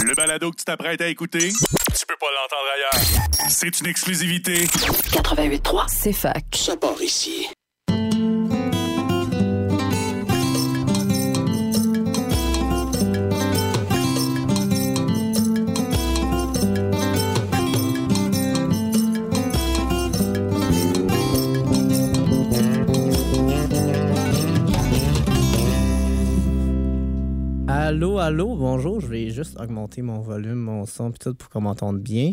Le balado que tu t'apprêtes à écouter, tu peux pas l'entendre ailleurs. C'est une exclusivité. 88.3, c'est fac. Ça part ici. Allô, bonjour. Je vais juste augmenter mon volume, mon son, puis tout pour qu'on m'entende bien.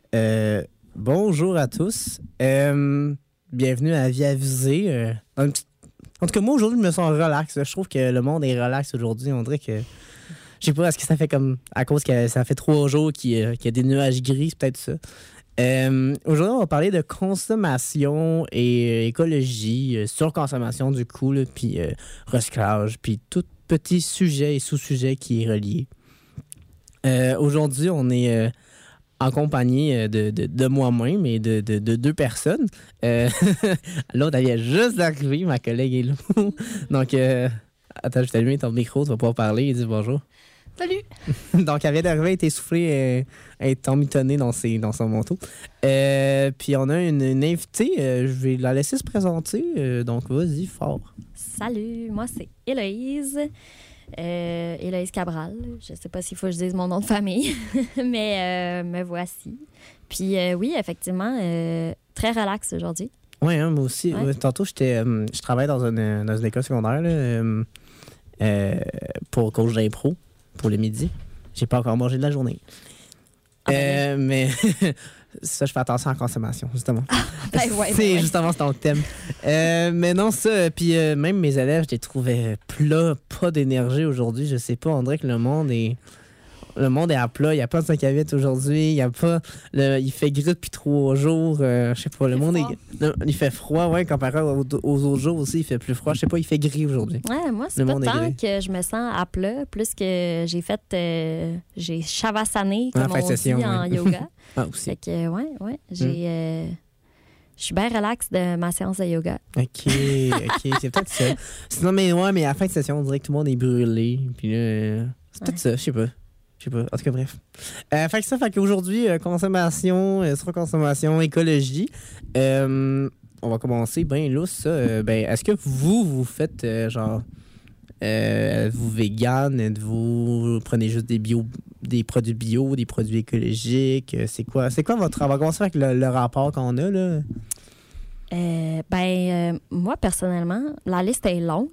Bonjour à tous. Bienvenue à Vie Avisée. En tout cas, moi, aujourd'hui, je me sens relax. Je trouve que le monde est relax aujourd'hui. On dirait que... Je sais pas, est-ce que ça fait comme... À cause que ça fait 3 jours qu'il y a des nuages gris, c'est peut-être ça. Aujourd'hui, on va parler de consommation et écologie, surconsommation du coup, là, puis recyclage, puis tout petit sujet et sous-sujet qui est relié. Aujourd'hui, on est en compagnie de moi-même et de 2 personnes. L'autre, elle vient juste d'arriver, ma collègue est là. Donc, attends, je t'allume ton micro, tu vas pouvoir parler et dire bonjour. Salut! Donc, elle vient d'arriver, elle est essoufflée, elle est emmitonnée dans son manteau. Puis, on a une invitée, je vais la laisser se présenter. Donc, vas-y, fort. Salut, moi c'est Héloïse. Héloïse Cabral. Je sais pas s'il faut que je dise mon nom de famille, mais me voici. Puis oui, effectivement, très relax aujourd'hui. Oui, hein, moi aussi. Ouais. Tantôt, je travaille dans une école secondaire là, pour coach d'impro pour le midi. J'ai pas encore mangé de la journée. Mais ça, je fais attention à la consommation, justement. Ouais. Justement, c'est ton thème. Mais non, ça, puis même mes élèves, je les trouvais plats, pas d'énergie aujourd'hui. Je sais pas, on dirait que le monde est à plat. Il n'y a pas de 5 à 8 aujourd'hui. Il fait gris depuis 3 jours. Je sais pas, le monde il fait froid, ouais, comparé aux autres jours aussi, il fait plus froid. Je sais pas, il fait gris aujourd'hui. Ouais, moi, c'est pas tant que je me sens à plat, plus que j'ai shavassané, comme on dit en yoga. Ah, aussi. Fait que, ouais, je suis bien relax de ma séance de yoga. OK, c'est peut-être ça. Sinon, mais à la fin de session, on dirait que tout le monde est brûlé. Puis là, c'est peut-être ça, je sais pas. En tout cas, bref. Fait qu'aujourd'hui, consommation, surconsommation, écologie. On va commencer bien lousse, ça. Est-ce que vous faites, êtes-vous vegan? Vous prenez juste des produits bio, des produits écologiques? C'est quoi votre... On va commencer avec le rapport qu'on a, là. Moi, personnellement, la liste est longue.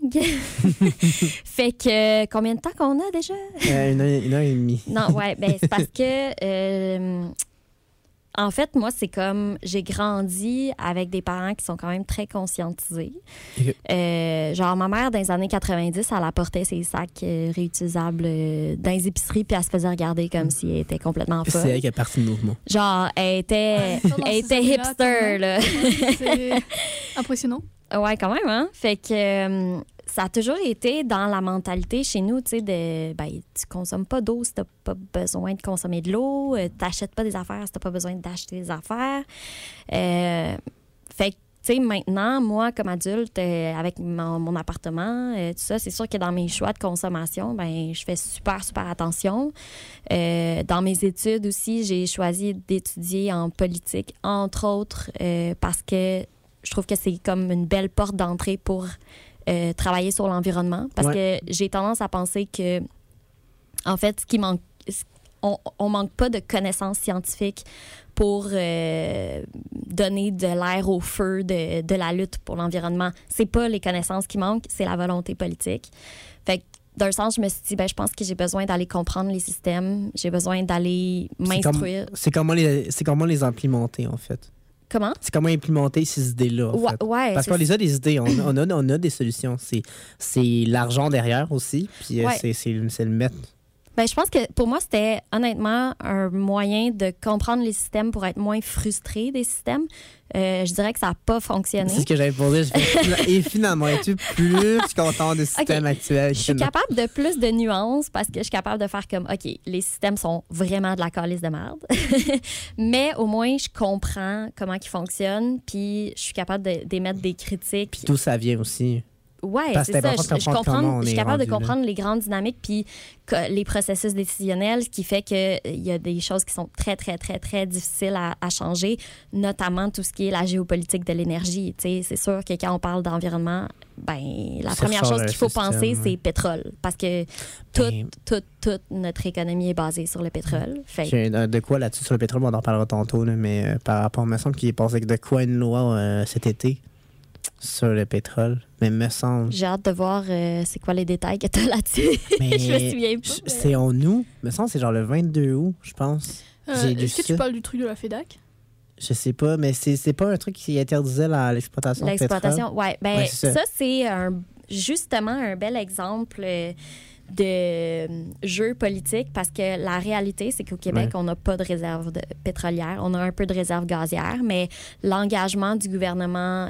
Fait que, combien de temps qu'on a déjà? 1 heure et demie. Non, ouais, c'est parce que, en fait, moi, c'est comme, j'ai grandi avec des parents qui sont quand même très conscientisés. Okay. Ma mère, dans les années 90, elle apportait ses sacs réutilisables dans les épiceries, puis elle se faisait regarder comme si elle était complètement folle. C'est elle qui a parti du mouvement. Elle était hipster, là. C'est impressionnant. Ouais, quand même, hein? Fait que ça a toujours été dans la mentalité chez nous, tu sais, tu consommes pas d'eau si t'as pas besoin de consommer de l'eau, t'achètes pas des affaires si t'as pas besoin d'acheter des affaires. Fait que, tu sais, maintenant, moi, comme adulte, avec mon appartement, tout ça, c'est sûr que dans mes choix de consommation, je fais super, super attention. Dans mes études aussi, j'ai choisi d'étudier en politique, entre autres, parce que je trouve que c'est comme une belle porte d'entrée pour travailler sur l'environnement. Parce que j'ai tendance à penser que, en fait, ce qui manque, on manque pas de connaissances scientifiques pour donner de l'air au feu de la lutte pour l'environnement. C'est pas les connaissances qui manquent, c'est la volonté politique. Fait que, d'un sens, je me suis dit, je pense que j'ai besoin d'aller comprendre les systèmes, j'ai besoin d'aller m'instruire. C'est comment les implémenter, en fait. Comment? C'est comment implémenter ces idées-là, en fait. Ouais, parce qu'on a des idées, on a des solutions. C'est l'argent derrière aussi, puis c'est le mettre. Je pense que pour moi, c'était honnêtement un moyen de comprendre les systèmes pour être moins frustré des systèmes. Je dirais que ça n'a pas fonctionné. C'est ce que j'avais posé. Et finalement, es-tu plus content du système actuel? Je suis capable de plus de nuances parce que je suis capable de faire comme, OK, les systèmes sont vraiment de la calice de merde. Mais au moins, je comprends comment ils fonctionnent puis je suis capable d'émettre des critiques. Puis d'où ça vient aussi. Oui, Parce c'est que c'est ça. important de comprendre comment on Je suis est capable de rendu là. comprendre les grandes dynamiques puis les processus décisionnels, ce qui fait qu'il y a des choses qui sont très, très, très, très difficiles à changer, notamment tout ce qui est la géopolitique de l'énergie. Tu sais, c'est sûr que quand on parle d'environnement, ben la C'est première fort, chose le qu'il faut système, penser, ouais. c'est pétrole. Parce que Ben, toute notre économie est basée sur le pétrole. Fait que- J'ai de quoi là-dessus sur le pétrole, on en parlera tantôt, là, mais par rapport, il me semble qu'il est passé de quoi une loi cet été sur le pétrole. Mais me semble. j'ai hâte de voir c'est quoi les détails que tu as là-dessus. Mais Je me souviens pas. c'est en août. Me semble que c'est genre le 22 août, je pense. J'ai lu Est-ce que ça. tu parles du truc de la FEDAC? Je sais pas, mais c'est pas un truc qui interdisait l'exploitation de pétrole. L'exploitation, oui. Ben, Ouais, c'est ça. ça, c'est justement un bel exemple de jeu politique parce que la réalité, c'est qu'au Québec, Ouais. on n'a pas de réserve pétrolière. On a un peu de réserve gazière, mais l'engagement du gouvernement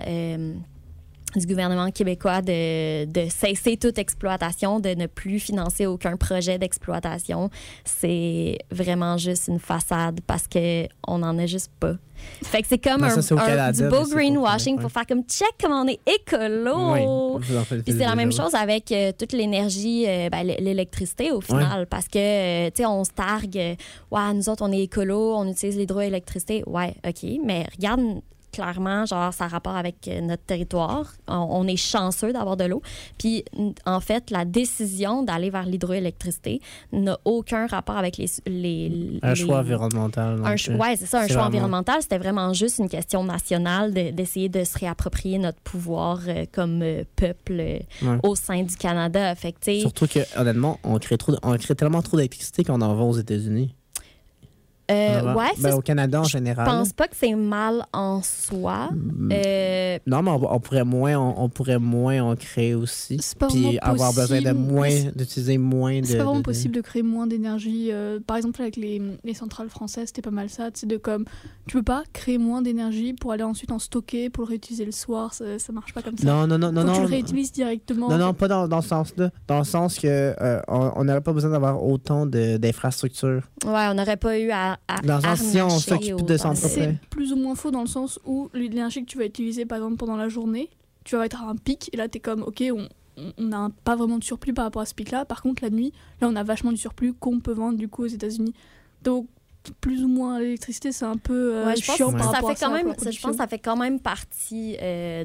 québécois de cesser toute exploitation, de ne plus financer aucun projet d'exploitation, c'est vraiment juste une façade parce qu'on n'en a juste pas. Fait que c'est comme Non, ça, c'est au Canada, du mais beau c'est pas greenwashing au Québec, pour faire comme check comment on est écolo. Oui, vous en faites Puis c'est la déjà. même chose avec toute l'énergie, l'électricité au final, parce que, tu sais, on se targue, ouais, nous autres, on est écolo, on utilise l'hydroélectricité. Ouais, OK, mais regarde, clairement, genre, ça a rapport avec notre territoire. On est chanceux d'avoir de l'eau. Puis, en fait, la décision d'aller vers l'hydroélectricité n'a aucun rapport avec Un choix environnemental. oui, c'est ça, un C'est choix vraiment- environnemental. C'était vraiment juste une question nationale d'essayer de se réapproprier notre pouvoir comme peuple Ouais. au sein du Canada. Fait que, tu sais, Surtout que, honnêtement, on crée tellement trop d'électricité qu'on en va aux États-Unis. ouais, Ben, ça, au Canada en je général. pense pas que c'est mal en soi. Non, mais on pourrait moins en créer aussi. C'est pas Puis vraiment avoir besoin de possible. d'utiliser moins de. C'est pas vraiment de- possible de créer moins d'énergie. Par exemple, avec les centrales françaises, c'était pas mal ça. C'est de comme, tu peux pas créer moins d'énergie pour aller ensuite en stocker, pour le réutiliser le soir. Ça marche pas comme ça. Non. Faut que tu Non, le réutilises directement. non, pas dans ce sens-là. Dans le sens que on n'aurait pas besoin d'avoir autant d'infrastructures. Ouais, on n'aurait pas eu à Dans le sens, si on harnacher s'occupe de autant centrales- C'est plus ou moins faux dans le sens où l'énergie que tu vas utiliser, par exemple, pendant la journée, tu vas être à un pic et là, t'es comme, ok, on n'a pas vraiment de surplus par rapport à ce pic-là. Par contre, la nuit, là, on a vachement du surplus qu'on peut vendre du coup aux États-Unis. Donc, plus ou moins, l'électricité, c'est un peu Ouais, je pense chiant que par ça rapport fait à quand ça, même, pour la je pense que ça fait quand même partie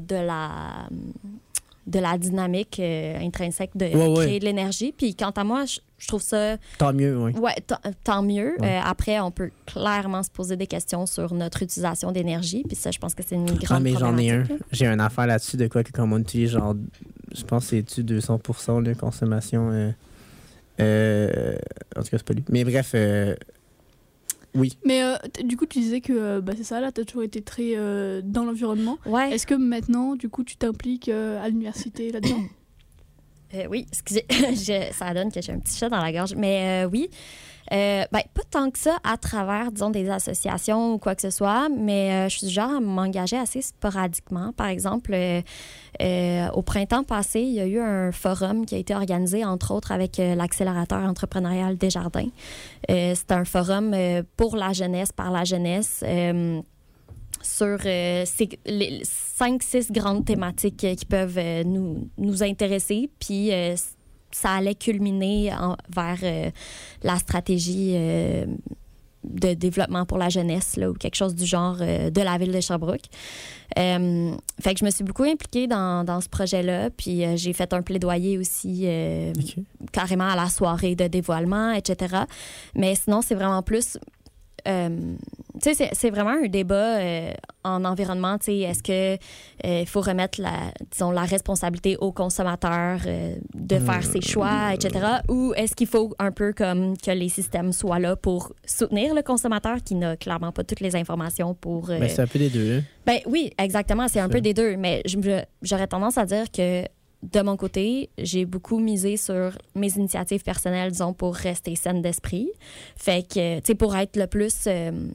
de la dynamique intrinsèque de Ouais. créer de l'énergie. Puis quant à moi, je trouve ça, Tant mieux, oui. ouais, tant mieux. Ouais. Après, on peut clairement se poser des questions sur notre utilisation d'énergie. Puis ça, je pense que c'est une grande Ah, mais j'en ai un. problématique, là. J'ai une affaire là-dessus de quoi que comme on utilise, genre, je pense que c'est 200% de consommation. En tout cas, c'est pas lui. Mais bref, oui. Mais du coup, tu disais que c'est ça, là, tu as toujours été très dans l'environnement. Ouais. Est-ce que maintenant, du coup, tu t'impliques à l'université là-dedans? Oui, excusez, ça donne que j'ai un petit chat dans la gorge. Mais oui, pas tant que ça à travers, disons, des associations ou quoi que ce soit, mais je suis du genre à m'engager assez sporadiquement. Par exemple, au printemps passé, il y a eu un forum qui a été organisé, entre autres, avec l'accélérateur entrepreneurial Desjardins. C'est un forum pour la jeunesse, par la jeunesse. Sur les 5-6 grandes thématiques qui peuvent nous intéresser. Puis ça allait culminer vers la stratégie de développement pour la jeunesse là, ou quelque chose du genre de la ville de Sherbrooke. Fait que je me suis beaucoup impliquée dans ce projet-là. Puis j'ai fait un plaidoyer aussi OK. carrément à la soirée de dévoilement, etc. Mais sinon, c'est vraiment plus... tu sais, c'est vraiment un débat en environnement. Tu sais, est-ce que il faut remettre la responsabilité aux consommateurs de faire ses choix, etc. Ou est-ce qu'il faut un peu comme que les systèmes soient là pour soutenir le consommateur qui n'a clairement pas toutes les informations pour... Ben, c'est un peu des deux. Hein. Ben oui, exactement. C'est un peu des deux. Mais j'aurais tendance à dire que de mon côté, j'ai beaucoup misé sur mes initiatives personnelles, disons, pour rester saine d'esprit. Fait que, tu sais, pour être le plus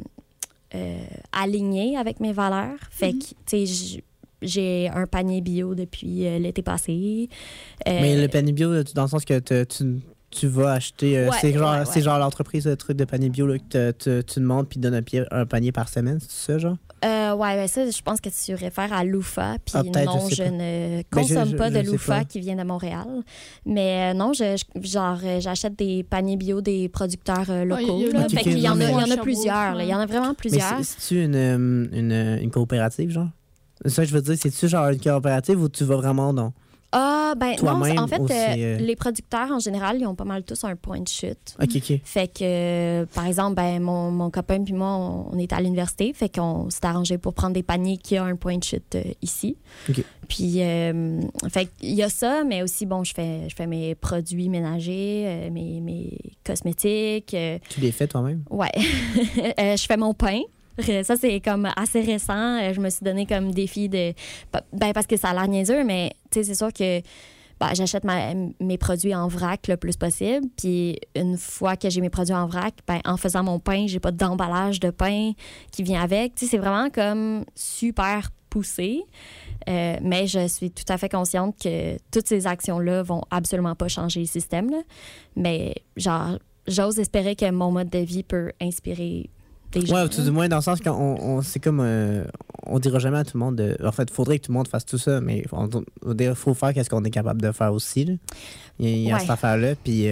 alignée avec mes valeurs. Fait que, tu sais, j'ai un panier bio depuis l'été passé. Mais le panier bio, dans le sens que tu tu vas acheter. Ouais, c'est genre, ouais. c'est genre l'entreprise de trucs de panier bio là, que tu demandes puis donne un panier par semaine, c'est ça, genre? Ouais, ça, je pense que tu réfères à Loufa. Puis peut-être, non, je sais je pas. ne consomme pas je de sais Loufa pas. qui vient de Montréal. Mais non, j'achète des paniers bio des producteurs locaux. il y a là. Ok, Fait ok, qu'il y en non, a, il y en mais- a plusieurs. Là. Il y en a vraiment Mais plusieurs. c'est-tu une coopérative, genre? C'est ça que je veux dire, c'est-tu genre une coopérative ou tu vas vraiment dans. Ah, ben non, Toi-même en fait, ou c'est, les producteurs, en général, ils ont pas mal tous un point de chute. OK. Fait que, par exemple, ben, mon copain puis moi, on est à l'université. Fait qu'on s'est arrangé pour prendre des paniers qui ont un point de chute ici. OK. Puis, fait qu'il y a ça, mais aussi, bon, je fais mes produits ménagers, mes cosmétiques. Tu les fais toi-même? Ouais. Je fais mon pain. Ça, c'est comme assez récent. Je me suis donné comme défi de... Ben, parce que ça a l'air niaiseux, mais tu sais, c'est sûr que j'achète mes produits en vrac le plus possible. Puis une fois que j'ai mes produits en vrac, ben, en faisant mon pain, j'ai pas d'emballage de pain qui vient avec. Tu sais, c'est vraiment comme super poussé. Mais je suis tout à fait consciente que toutes ces actions-là vont absolument pas changer le système. Là. Mais genre, j'ose espérer que mon mode de vie peut inspirer des gens. Ouais, tout du moins dans le sens qu'on c'est comme on dira jamais à tout le monde en fait, il faudrait que tout le monde fasse tout ça, mais il faut faire qu'est-ce qu'on est capable de faire aussi. Là. Il y a Ouais. cette affaire-là, puis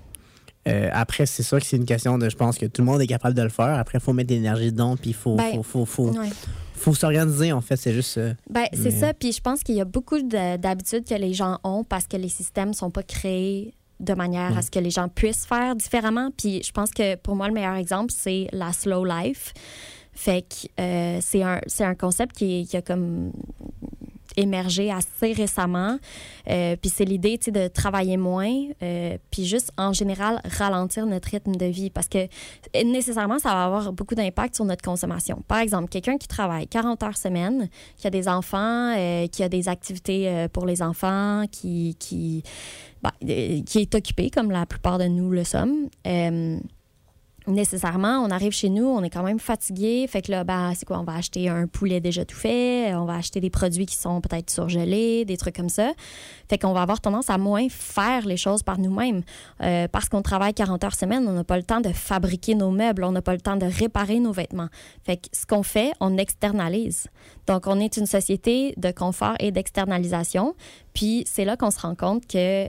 après, c'est sûr que c'est une question de, je pense que tout le monde est capable de le faire. Après, il faut mettre de l'énergie dedans, puis il faut Ouais. faut s'organiser, en fait, c'est juste Ben, c'est Mais- ça. Puis je pense qu'il y a beaucoup d'habitudes que les gens ont parce que les systèmes sont pas créés de manière à ce que les gens puissent faire différemment. Puis je pense que pour moi, le meilleur exemple, c'est la slow life. Fait que c'est un concept qui a comme émergé assez récemment. Puis c'est l'idée, tu sais, de travailler moins, puis juste, en général, ralentir notre rythme de vie parce que nécessairement, ça va avoir beaucoup d'impact sur notre consommation. Par exemple, quelqu'un qui travaille 40 heures semaine, qui a des enfants, qui a des activités pour les enfants, qui est occupé, comme la plupart de nous le sommes, nécessairement, on arrive chez nous, on est quand même fatigué. Fait que là, c'est quoi? On va acheter un poulet déjà tout fait, on va acheter des produits qui sont peut-être surgelés, des trucs comme ça. Fait qu'on va avoir tendance à moins faire les choses par nous-mêmes. Parce qu'on travaille 40 heures semaine, on n'a pas le temps de fabriquer nos meubles, on n'a pas le temps de réparer nos vêtements. Fait que ce qu'on fait, on externalise. Donc, on est une société de confort et d'externalisation. Puis, c'est là qu'on se rend compte que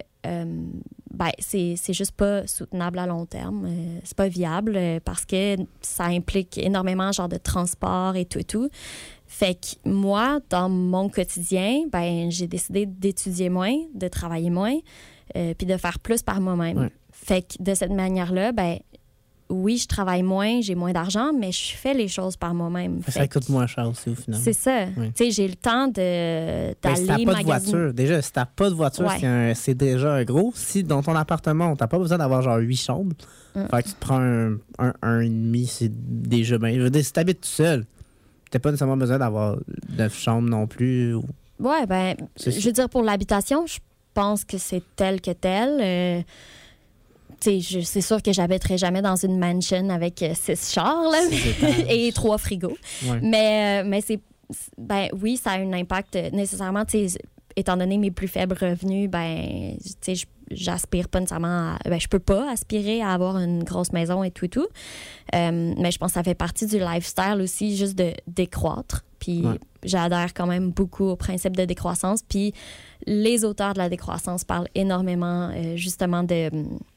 c'est juste pas soutenable à long terme. C'est pas viable parce que ça implique énormément genre de transport et tout. Fait que moi, dans mon quotidien, j'ai décidé d'étudier moins, de travailler moins, puis de faire plus par moi-même. Ouais. Fait que de cette manière-là, oui, je travaille moins, j'ai moins d'argent, mais je fais les choses par moi-même. ça coûte moins cher aussi, au final. C'est ça. Oui. Tu sais, j'ai le temps Ben, si t'as d'aller pas de magasiner. voiture, déjà, si t'as pas de voiture, Ouais. c'est déjà un gros. Si dans ton appartement, t'as pas besoin d'avoir genre 8 chambres, fait que tu te prends un et demi, c'est déjà bien. Je veux dire, si t'habites tout seul, t'as pas nécessairement besoin d'avoir 9 chambres non plus. Ouais, C'est je veux dire, pour l'habitation, je pense que c'est tel que tel. Tu sais, c'est sûr que j'habiterai jamais dans une mansion avec 6 chars là, 6 étages. et 3 frigos. Ouais. Mais oui, ça a un impact nécessairement, tu sais, étant donné mes plus faibles revenus, tu sais, j'aspire pas nécessairement je peux pas aspirer à avoir une grosse maison et tout. Mais je pense que ça fait partie du lifestyle aussi, juste de décroître. Puis j'adhère quand même beaucoup au principe de décroissance. Puis les auteurs de la décroissance parlent énormément justement de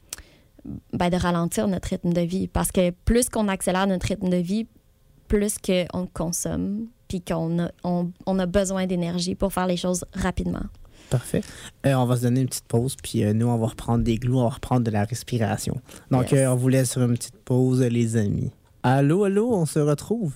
ralentir notre rythme de vie. Parce que plus qu'on accélère notre rythme de vie, plus qu'on consomme, puis qu'on a besoin d'énergie pour faire les choses rapidement. Parfait. On va se donner une petite pause, puis nous, on va reprendre des glous, on va reprendre de la respiration. Donc, Yes. on vous laisse sur une petite pause, les amis. Allô, on se retrouve.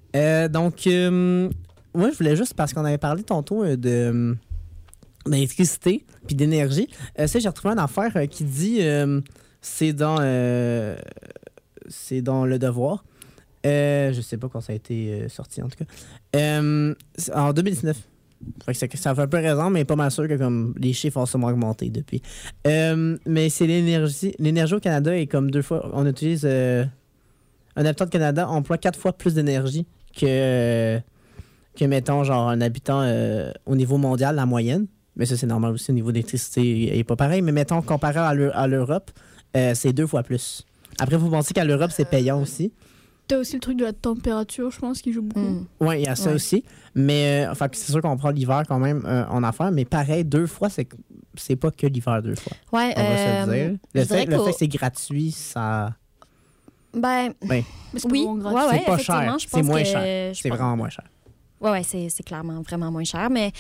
Moi, je voulais juste, parce qu'on avait parlé tantôt d'électricité puis d'énergie, j'ai retrouvé une affaire qui dit, c'est dans Le Devoir. Je sais pas quand ça a été sorti, en tout cas. En 2019. Fait que ça fait un peu raison, mais pas mal sûr que comme les chiffres ont sûrement augmenté depuis. Mais c'est l'énergie. L'énergie au Canada est comme 2 fois. On utilise. Un habitant de Canada emploie 4 fois plus d'énergie que mettons, genre un habitant au niveau mondial, la moyenne. Mais ça, c'est normal aussi au niveau d'électricité. Il n'est pas pareil. Mais mettons, comparé à l'Europe, c'est 2 fois plus. Après, vous pensez qu'à l'Europe, c'est payant aussi? T'as aussi le truc de la température, je pense, qui joue beaucoup. Oui, il y a ça aussi. Mais c'est sûr qu'on prend l'hiver quand même en affaire. Mais pareil, 2 fois, c'est pas que l'hiver 2 fois. Ouais, On va se le dire. Le fait que c'est gratuit, ça... Ben, Mais c'est oui, pas vraiment gratuit. ouais, c'est pas effectivement, cher. je pense C'est moins que- cher. je C'est pense- vraiment moins cher. Ouais, c'est clairement vraiment moins cher. Mais,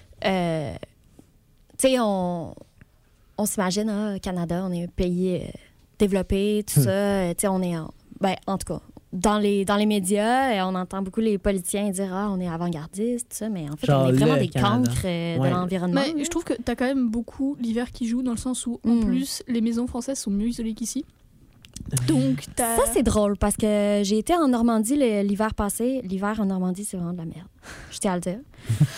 tu sais, on s'imagine, Canada, on est un pays développé, tout ça. Tu sais, on est en tout cas, dans les médias, on entend beaucoup les politiciens dire on est avant-gardiste, tout ça. Mais en fait, Genre on est vraiment le des Canada. cancres de Ouais. l'environnement. Mais je trouve que t'as quand même beaucoup l'hiver qui joue, dans le sens où, en plus, les maisons françaises sont mieux isolées qu'ici. Donc, t'as... Ça, c'est drôle parce que j'ai été en Normandie l'hiver passé. L'hiver en Normandie, c'est vraiment de la merde. Je tiens à le dire.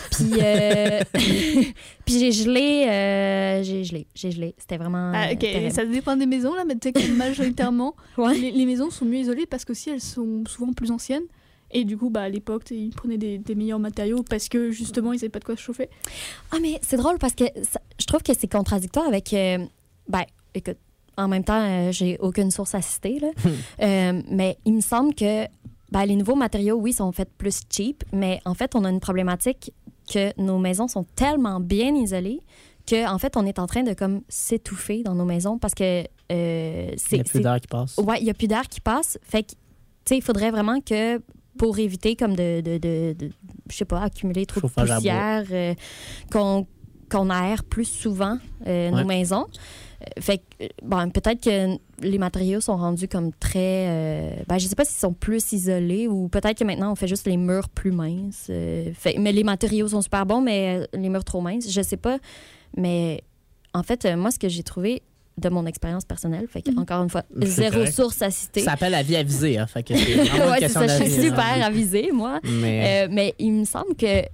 Puis, puis j'ai gelé. C'était vraiment. Ah, ok, terrible. ça dépend des maisons, là, mais tu sais que majoritairement, Ouais. les maisons sont mieux isolées parce qu'aussi elles sont souvent plus anciennes. Et du coup, à l'époque, ils prenaient des meilleurs matériaux parce que justement, ils n'avaient pas de quoi se chauffer. Ah, mais c'est drôle parce que je trouve que c'est contradictoire avec. Écoute, en même temps, j'ai aucune source assistée, là. Mais il me semble que les nouveaux matériaux, oui, sont faits plus cheap, mais en fait, on a une problématique que nos maisons sont tellement bien isolées qu'en fait, on est en train de comme s'étouffer dans nos maisons parce que Il y a plus d'air qui passe. Ouais, il n'y a plus d'air qui passe. Fait que, tu sais, il faudrait vraiment que, pour éviter comme de je sais pas, accumuler trop de Chauffage à poussière, qu'on aère plus souvent nos maisons. Fait que, peut-être que les matériaux sont rendus comme très... je sais pas s'ils sont plus isolés ou peut-être que maintenant, on fait juste les murs plus minces. Mais les matériaux sont super bons, mais les murs trop minces, je sais pas. Mais en fait, moi, ce que j'ai trouvé de mon expérience personnelle, fait que, encore une fois, C'est zéro correct. source assistée. Ça s'appelle la vie avisée. Hein, fait que c'est vraiment une Ouais, c'est question ça, je d'avis, suis hein. super avisée, moi. Mais il me semble que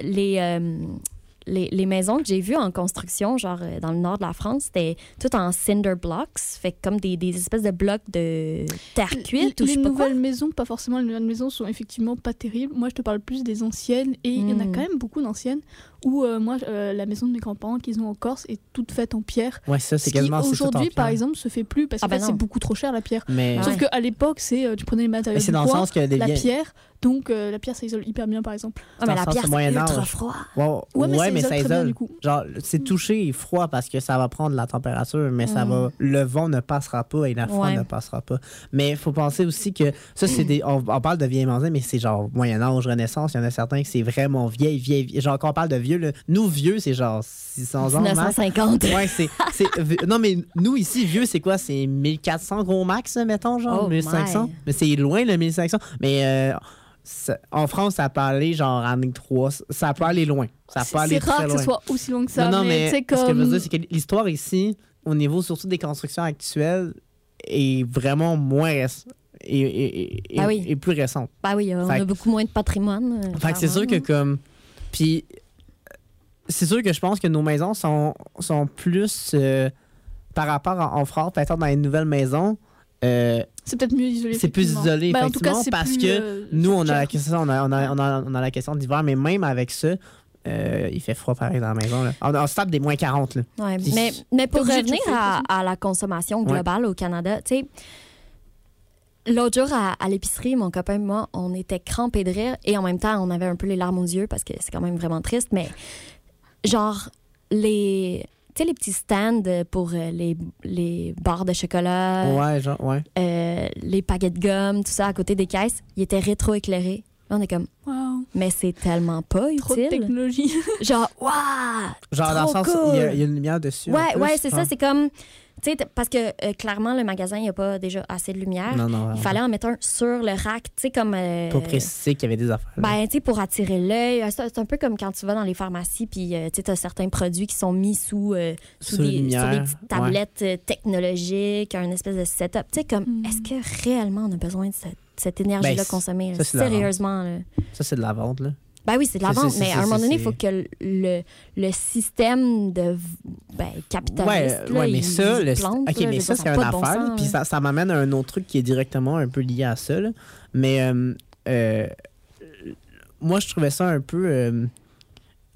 les maisons que j'ai vues en construction, genre dans le nord de la France, c'était tout en cinder blocks, fait que comme des espèces de blocs de terre cuite ou je Les sais pas quoi. nouvelles maisons, pas forcément, les nouvelles maisons sont effectivement pas terribles. Moi, je te parle plus des anciennes, et il y en a quand même beaucoup d'anciennes où la maison de mes grands-parents qu'ils ont en Corse est toute faite en pierre. Ouais, ça, c'est Ce qui quasiment c'est tout en aujourd'hui, pierre. par exemple, se fait plus parce Ah que ben non. c'est beaucoup trop cher la pierre. Mais Sauf Ouais. qu'à l'époque, tu prenais les matériaux mais c'est du dans le bois, sens que les la vieilles- pierre, donc la pierre ça isole hyper bien par exemple. Ah, mais dans la le sens pierre, du c'est Moyen ultra Âge. froid. Ouais, mais ça isole ça très bien, isole. du coup. Genre, c'est touché froid parce que ça va prendre la température, mais ça va. Le vent ne passera pas et la froid Ouais. ne passera pas. Mais il faut penser aussi que ça, c'est des. On parle de vieilles maisons, mais c'est genre Moyen-Âge, Renaissance. Il y en a certains que c'est vraiment vieille. Genre, quand on parle de vieux, là, nous, vieux, c'est genre 600 ans. max. 1950. Ouais, non, mais nous, ici, vieux, c'est quoi? C'est 1400 gros max, mettons, genre, Oh 1500. my. Mais c'est loin, le 1500. Mais en France, ça peut aller genre en 3. Ça peut aller loin. Ça peut aller C'est rare très que loin. ce soit aussi long que ça. Non, mais tu sais, ce que je veux comme... dire, c'est que l'histoire ici, au niveau surtout des constructions actuelles, est vraiment moins récente. Ah oui. Et plus récente. Oui, on Fait a que- beaucoup moins de patrimoine. Fait que c'est sûr que comme. Puis c'est sûr que je pense que nos maisons sont plus par rapport en France, peut-être dans les nouvelles maisons. C'est peut-être mieux isolé. C'est plus effectivement. isolé, En tout cas, effectivement, c'est parce plus, que nous, on a la cher. question, on a la question d'hiver, mais même avec ça, il fait froid pareil dans la maison. Là. On se tape des moins 40. Là. Ouais, Puis- mais pour T'es obligé de revenir chauffer, à la consommation globale au Canada, tu sais, l'autre jour à l'épicerie, mon copain et moi, on était crampés de rire et en même temps, on avait un peu les larmes aux yeux parce que c'est quand même vraiment triste, mais genre, tu sais, les petits stands pour les barres de chocolat, Ouais, genre, ouais. les paquets de gomme, tout ça à côté des caisses, ils étaient rétro-éclairés. Là, on est comme, Wow. mais c'est tellement pas Trop de utile. technologie. Genre, waouh! Genre, dans le Trop sens, cool. il y a une lumière dessus. en Ouais, plus, ouais, c'est ça. hein. C'est comme. Tu sais, parce que clairement, le magasin, il n'y a pas déjà assez de lumière. Non, Il fallait en mettre un sur le rack, tu sais, comme. Pour préciser qu'il y avait des affaires. là. Ben, tu sais, pour attirer l'œil. C'est un peu comme quand tu vas dans les pharmacies, puis tu sais, as certains produits qui sont mis sous Sous la lumière, sur des petites tablettes technologiques, un espèce de setup. Tu sais, comme, est-ce que réellement on a besoin de cette énergie-là Ben, consommée? ça, c'est de la Sérieusement, là. Ça, c'est de la vente. Là. Ben oui, c'est de la C'est- vente, c'est- mais c'est- à un moment donné, il c'est- faut que le système de capitaliste. là, mais il ça, se plante, OK, là, mais je ça, veux dire, c'est a une pas de bon affaire. sens, Puis là. ça m'amène à un autre truc qui est directement un peu lié à ça. Là. Mais moi, je trouvais ça un peu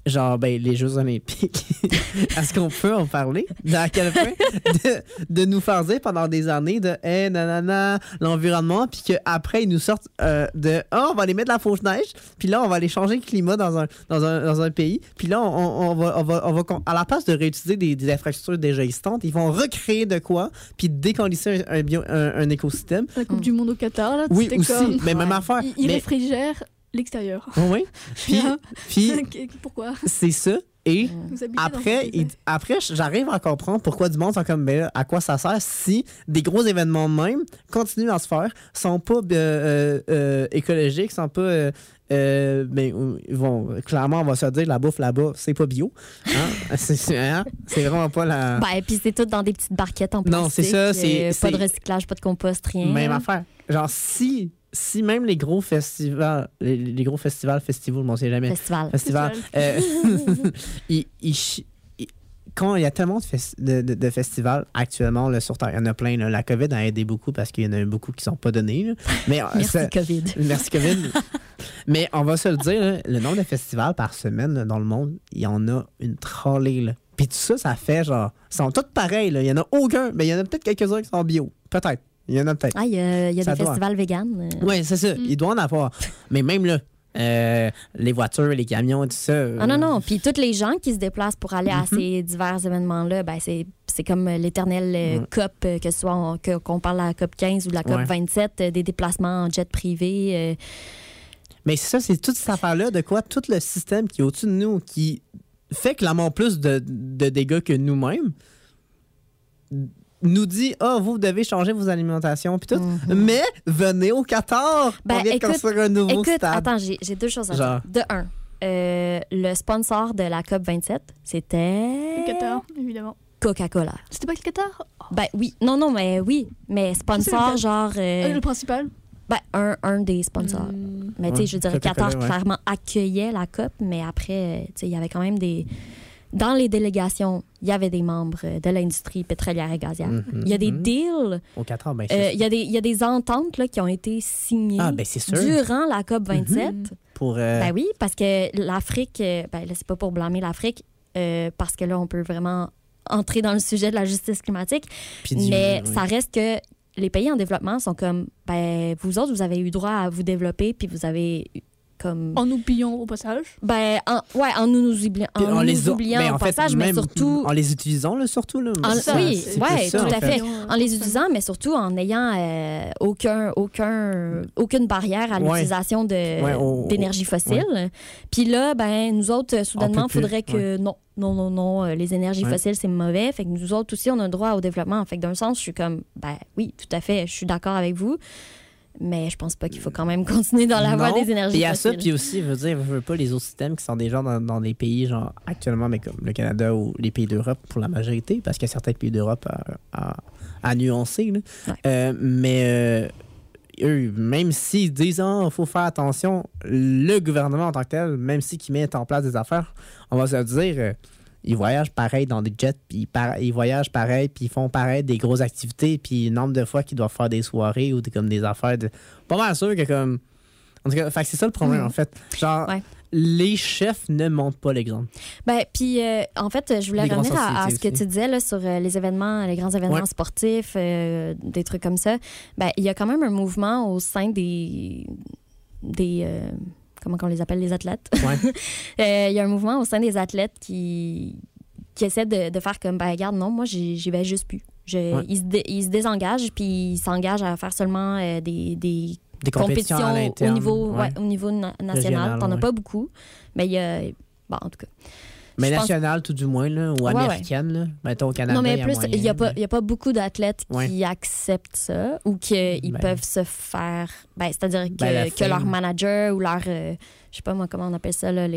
genre, les Jeux Olympiques, est-ce qu'on peut en parler? À quel point de nous faire dire pendant des années de nanana, l'environnement, puis qu'après, ils nous sortent on va aller mettre de la fausse neige, puis là, on va aller changer le climat dans un pays, puis là, on va à la place de réutiliser des infrastructures déjà existantes, ils vont recréer de quoi, puis déconditionner un écosystème. La Coupe du Monde au Qatar, là, Oui, c'était aussi, comme... mais même affaire. Ils réfrigèrent l'extérieur. Oui, puis Pourquoi? c'est ça. Et Vous habitez après, j'arrive à comprendre pourquoi du monde sont comme, mais là, à quoi ça sert si des gros événements de même continuent à se faire, sont pas écologiques, sont pas... clairement, on va se dire, la bouffe là-bas, c'est pas bio. Hein? C'est vraiment pas la... Puis c'est tout dans des petites barquettes en plastique. Non, c'est ça. Pas de recyclage, pas de compost, rien. Même affaire. Genre, si même les gros festivals, bon, on sait jamais. Festival. Quand il y a tellement de festivals actuellement là, sur Terre, il y en a plein. Là, la COVID a aidé beaucoup parce qu'il y en a beaucoup qui ne sont pas donnés. Là. Mais, Merci COVID. Merci COVID. Mais on va se le dire, là, le nombre de festivals par semaine là, dans le monde, il y en a une trollée. Là. Puis tout ça, ça fait genre... Ils sont tous pareils. Là. Il n'y en a aucun, mais il y en a peut-être quelques-uns qui sont bio. Peut-être. Il y en a peut-être. Il y a des festivals véganes. Oui, c'est ça. Il doit en avoir. Mais même là, les voitures, les camions, tout ça. Non. Puis tous les gens qui se déplacent pour aller à ces divers événements-là, c'est comme l'éternel COP, que ce soit qu'on parle de la COP 15 ou de la COP 27, des déplacements en jet privé. Mais c'est ça, c'est toute cette affaire-là de quoi tout le système qui est au-dessus de nous, qui fait clairement plus de dégâts que nous-mêmes, nous dit vous devez changer vos alimentations puis tout, mais venez au Qatar, on vient de construire un nouveau stade. Attends, j'ai deux choses à dire. De un, le sponsor de la COP 27, c'était... Le Qatar, évidemment. Coca-Cola. C'était pas le Qatar? Oui. Non, mais sponsor genre... le principal? Un des sponsors. Mais tu sais, je veux dire, le Qatar clairement accueillait la COP, mais après, tu sais, il y avait quand même des... Dans les délégations, il y avait des membres de l'industrie pétrolière et gazière. Il y a des deals. Au Qatar, il y a des ententes là, qui ont été signées c'est sûr. durant la COP 27. Pour, oui, parce que l'Afrique, là, c'est pas pour blâmer l'Afrique, parce que là, on peut vraiment entrer dans le sujet de la justice climatique. Mais ça reste que les pays en développement sont comme, vous autres, vous avez eu droit à vous développer, puis vous avez... Comme... En nous pillant au passage? En nous oubliant au passage, mais surtout... En les utilisant, là, surtout. Là. Tout à fait. En les utilisant, mais surtout en n'ayant aucune barrière à l'utilisation d'énergie fossile. Puis là, nous autres, soudainement, il faudrait que... Non, les énergies fossiles, c'est mauvais. Fait que nous autres aussi, on a un droit au développement. Fait que d'un sens, je suis comme, oui, tout à fait, je suis d'accord avec vous. Mais je pense pas qu'il faut quand même continuer dans la voie des énergies fossiles. Il y a ça, puis aussi, je veux pas les autres systèmes qui sont déjà dans des pays, genre actuellement, mais comme le Canada ou les pays d'Europe pour la majorité, parce qu'il y a certains pays d'Europe à nuancer. Là. Mais eux, même s'ils disent il faut faire attention, le gouvernement en tant que tel, même s'ils mettent en place des affaires, on va se dire... ils voyagent pareil dans des jets, puis ils voyagent pareil, puis ils font pareil des grosses activités, puis le nombre de fois qu'ils doivent faire des soirées ou comme des affaires de... Pas mal sûr que comme... En tout cas, c'est ça le problème, en fait. Genre, les chefs ne montrent pas l'exemple. Puis, en fait, je voulais revenir à ce que tu disais là, sur les événements, les grands événements sportifs, des trucs comme ça. Il y a quand même un mouvement au sein des comment on les appelle, les athlètes. Il y a un mouvement au sein des athlètes qui essaie de faire comme, regarde, non, moi, j'y vais juste plus. Ils se désengagent, puis ils s'engagent à faire seulement des compétitions au niveau national. T'en as pas beaucoup, mais il y a... en tout cas... Mais nationale, tout du moins, là, ou américaine, là. Mettons au Canada, non, mais plus, il n'y a pas beaucoup d'athlètes qui acceptent ça ou qu'ils peuvent se faire... c'est-à-dire que leur manager ou leur... je sais pas moi comment on appelle ça, là,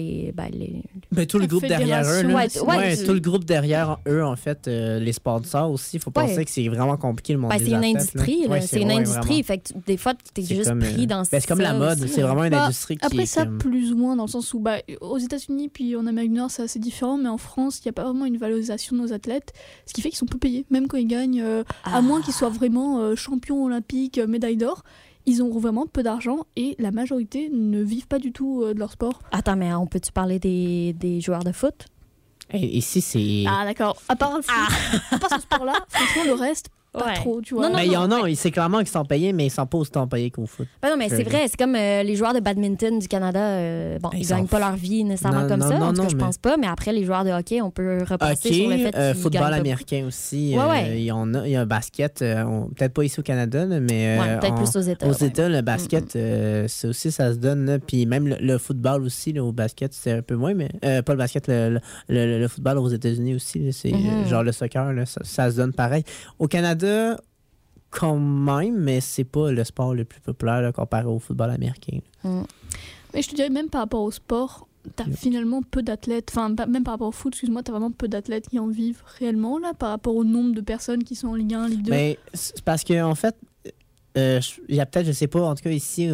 tout le groupe derrière eux. Tout le groupe derrière eux, en fait, les sponsors aussi. Il faut penser que c'est vraiment compliqué le monde des athlètes. C'est une industrie, là. C'est une industrie. Fait que des fois, tu es juste pris dans ça. C'est comme la mode. C'est vraiment une industrie qui après ça, plus ou moins, dans le sens où aux États-Unis puis en Amérique du Nord, c'est assez différent, mais en France, il n'y a pas vraiment une valorisation de nos athlètes, ce qui fait qu'ils sont peu payés, même quand ils gagnent, à moins qu'ils soient vraiment champions olympiques, médaille d'or. ils ont vraiment peu d'argent et la majorité ne vivent pas du tout de leur sport. Attends, mais on peut-tu parler des joueurs de foot? Et ici, c'est. Ah d'accord, à part le foot, à part ce sport-là, franchement le reste, pas Ouais. trop, tu vois. Non, Mais il y en a, c'est clairement qu'ils sont payés, mais ils sont pas autant payés qu'au foot. Ben non, mais c'est vrai, c'est comme les joueurs de badminton du Canada, bon, ils gagnent pas leur vie nécessairement Non, comme non, ça, non, en tout cas, non, je pense pas, mais après, les joueurs de hockey, on peut repasser sur le fait qu'ils football gagnent pas américain aussi. Ouais. Il y en a. Il y a un basket, peut-être pas ici au Canada, là, mais Ouais, peut-être plus aux États. aux ouais. États, le basket, c'est aussi, ça se donne. Là. Puis même le football aussi, là, au basket, c'est un peu moins, mais pas le basket, le football aux États-Unis aussi, là, c'est genre le soccer, là, ça se donne pareil. Au Canada, quand même, mais c'est pas le sport le plus populaire là, comparé au football américain. Mais je te dirais même par rapport au sport, t'as finalement peu d'athlètes, enfin même par rapport au foot, excuse-moi, t'as vraiment peu d'athlètes qui en vivent réellement là, par rapport au nombre de personnes qui sont en Ligue 1, Ligue 2. Mais c'est parce que en fait, il y a peut-être, je sais pas, en tout cas ici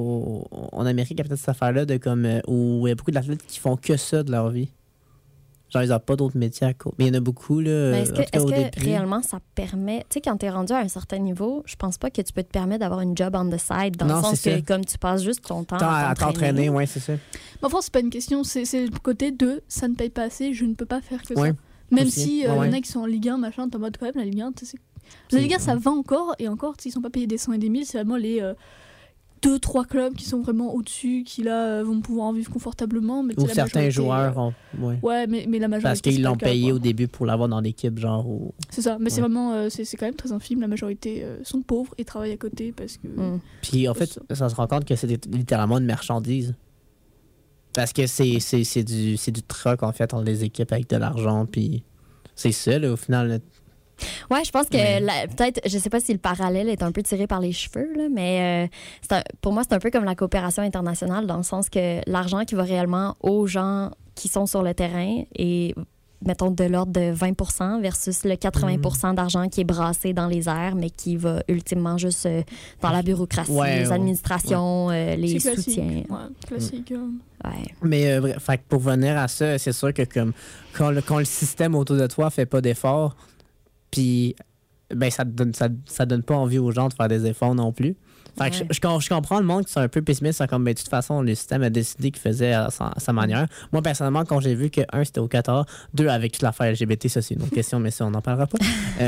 en Amérique, il y a peut-être cette affaire-là de comme où il y a beaucoup d'athlètes qui font que ça de leur vie. Genre, ils n'ont pas d'autres métiers à côté. Mais il y en a beaucoup, là. Mais est-ce en tout cas, au que début. réellement ça permet. Tu sais, quand t'es rendu à un certain niveau, je pense pas que tu peux te permettre d'avoir une job on the side, dans Non, le sens c'est que ça. comme tu passes juste ton temps À t'entraîner, ouais, c'est ça. Mais enfin, c'est pas une question, c'est le côté de ça ne paye pas assez, je ne peux pas faire que Ouais, ça. Même aussi. si Ouais, il y en ouais. a qui sont en Ligue 1, machin, t'es en mode quand même, la Ligue 1, tu sais, la Ligue 1 ça va encore, et encore, s'ils sont pas payés des 100 et des 1000, c'est vraiment les 2-3 clubs qui sont vraiment au-dessus, qui là vont pouvoir en vivre confortablement. Mais tu Ou sais, la certains majorité, joueurs ont. Ouais. Ouais, mais la majorité. Parce qu'ils c'est pas l'ont le cas, payé quoi. au début pour l'avoir dans l'équipe, genre. Ou... C'est ça, mais c'est Ouais. vraiment, c'est quand même très infime. La majorité sont pauvres et travaillent à côté parce que. Puis en fait, ça se rend compte que c'est littéralement une marchandise. Parce que c'est du troc, en fait, entre les équipes avec de l'argent. Puis c'est ça, là, au final. Là. Ouais, je pense que Mais- peut-être, je sais pas si le parallèle est un peu tiré par les cheveux, là, mais pour moi, c'est un peu comme la coopération internationale, dans le sens que l'argent qui va réellement aux gens qui sont sur le terrain est, mettons, de l'ordre de 20 versus le 80 d'argent qui est brassé dans les airs, mais qui va ultimement juste dans la bureaucratie, Ouais, les ouais. administrations, les c'est classique. soutiens. Ouais, classique. Ouais. Mais bref, fait que pour venir à ça, c'est sûr que comme quand le système autour de toi fait pas d'efforts, puis ben ça donne pas envie aux gens de faire des efforts non plus. Fait que Ouais. je comprends le monde qui sont un peu pessimistes, c'est comme ben, de toute façon le système a décidé qu'il faisait à sa manière. Moi personnellement, quand j'ai vu que c'était au Qatar, 2 avec toute l'affaire LGBT, ça c'est une autre question, mais ça on n'en parlera pas.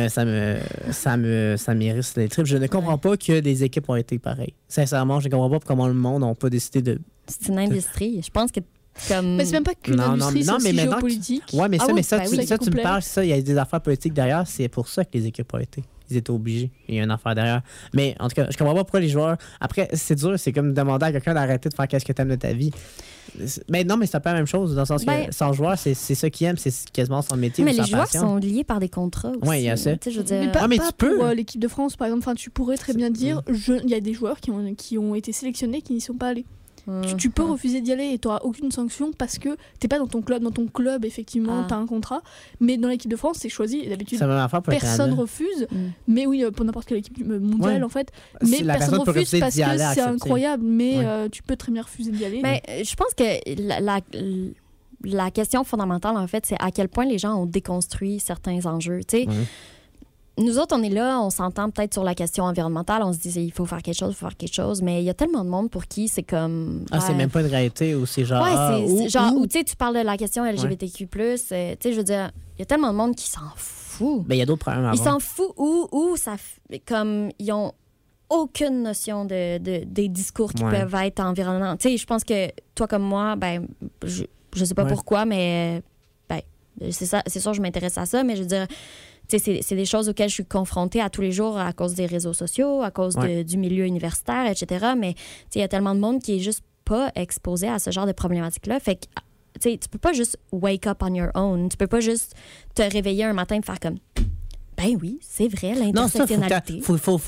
Ça m'irrite les tripes. Je ne comprends pas que des équipes ont été pareilles. Sincèrement, je ne comprends pas comment le monde n'a pas décidé de. C'est une industrie. Je pense que comme... Mais c'est même pas qu'une Non, non, industrie, non, c'est mais aussi maintenant géopolitique. Ouais, mais Ah ça, oui, mais ça, ben tu, oui. ça, tu me Complet. parles, ça, il y a des affaires politiques derrière, c'est pour ça que les équipes ont été. Ils étaient obligés. Il y a une affaire derrière. Mais en tout cas, je comprends pas pourquoi les joueurs. Après, c'est dur, c'est comme demander à quelqu'un d'arrêter de faire qu'est-ce que t'aimes de ta vie. Mais non, mais c'est pas la même chose, dans le sens Ben- que sans joueur, c'est ça qu'il aime, c'est quasiment son métier mais ou les sa joueurs passion. sont liés par des contrats aussi. Ouais, il y a ça. Tu sais, je veux dire... Mais pas, Ah, mais pas tu peux. pour l'équipe de France, par exemple. Enfin, tu pourrais très bien dire, il y a des joueurs qui ont été sélectionnés qui n'y sont pas allés. Tu peux refuser d'y aller et tu n'auras aucune sanction parce que t'es pas dans ton club. Dans ton club, effectivement, Ah. tu as un contrat. Mais dans l'équipe de France, c'est choisi. Et d'habitude, C'est la même affaire pour le personne Canada. refuse. Mm. Mais oui, pour n'importe quelle équipe mondiale, Ouais. en fait. Si Mais la personne personne peut refuse refuser parce d'y que aller, c'est accepter. incroyable. Mais Ouais. tu peux très bien refuser d'y aller. Mais je pense que la question fondamentale, en fait, c'est à quel point les gens ont déconstruit certains enjeux. Tu sais, Ouais. nous autres, on est là, on s'entend peut-être sur la question environnementale, on se dit il faut faire quelque chose, mais il y a tellement de monde pour qui c'est comme... Ah, c'est ouais, même pas une réalité ou c'est genre. Ouais, ah, c'est genre, ou- ou tu sais, tu parles de la question LGBTQ+, tu sais, je veux dire, il y a tellement de monde qui s'en fout. Ben, il y a d'autres problèmes à Ils voir. s'en foutent ou comme ils ont aucune notion des discours qui Ouais. peuvent être environnants. Tu sais, je pense que toi comme moi, ben, je sais pas Ouais. pourquoi, mais ben, c'est sûr, je m'intéresse à ça, mais je veux dire, tu sais, c'est des choses auxquelles je suis confrontée à tous les jours à cause des réseaux sociaux, à cause Ouais. du milieu universitaire, etc. Mais tu sais, il y a tellement de monde qui est juste pas exposé à ce genre de problématiques-là. Fait que, tu sais, tu peux pas juste wake up on your own. Tu peux pas juste te réveiller un matin et faire comme... Ben oui, c'est vrai, Non, ça, l'intersectionnalité.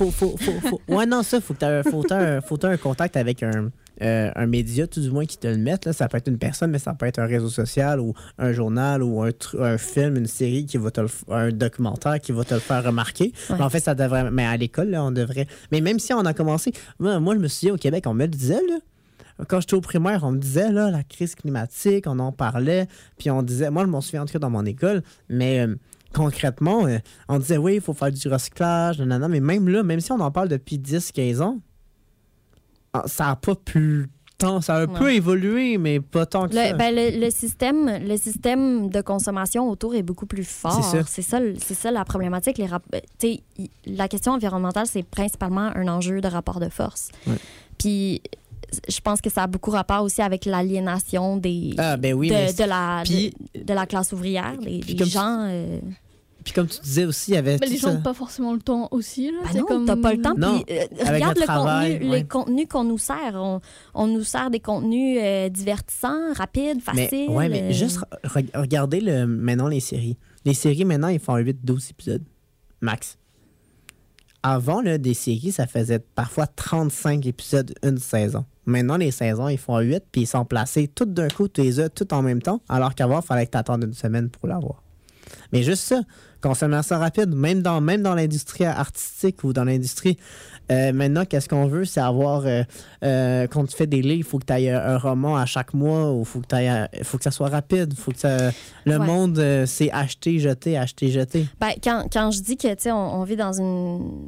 Ouais, non, ça, faut que t'aies un contact avec un média, tout du moins, qui te le mette. Là. Ça peut être une personne, mais ça peut être un réseau social ou un journal ou un film, une série, un documentaire qui va te le faire remarquer. Ouais. Mais en fait, ça devrait... Mais à l'école, là, on devrait... Mais même si on a commencé... Moi, je me souviens, au Québec, on me le disait, là. Quand j'étais au primaire, on me disait, là, la crise climatique, on en parlait, puis on disait... Moi, je m'en souviens, en tout cas, dans mon école, mais... concrètement, on disait oui, il faut faire du recyclage, nanana, mais même là, même si on en parle depuis 10-15 ans, ça n'a pas plus tant. Ça a un peu évolué, mais pas tant que ça. Le système de consommation autour est beaucoup plus fort. C'est ça la problématique. La question environnementale, c'est principalement un enjeu de rapport de force. Ouais. Puis je pense que ça a beaucoup rapport aussi avec l'aliénation de la classe ouvrière, des gens... Puis comme tu disais aussi, il y avait... les gens n'ont pas forcément le temps aussi. Là. Non, t'as pas le temps. Non, puis, regarde les contenus qu'on nous sert. On nous sert des contenus divertissants, rapides, faciles. Mais juste regardez maintenant les séries. Les séries, maintenant, ils font 8-12 épisodes. Max. Avant, là, des séries, ça faisait parfois 35 épisodes une saison. Maintenant, les saisons, ils font 8, puis ils sont placés tout d'un coup, tu les as tout en même temps, alors qu'avant, il fallait que tu attendes une semaine pour l'avoir. Mais juste ça, consommation rapide, même dans l'industrie artistique ou dans l'industrie, maintenant, qu'est-ce qu'on veut, c'est avoir, quand tu fais des livres, il faut que tu ailles un roman à chaque mois, ou faut que ça soit rapide, faut que le monde, c'est acheter, jeter. Ben, quand je dis que, tu sais, on vit dans une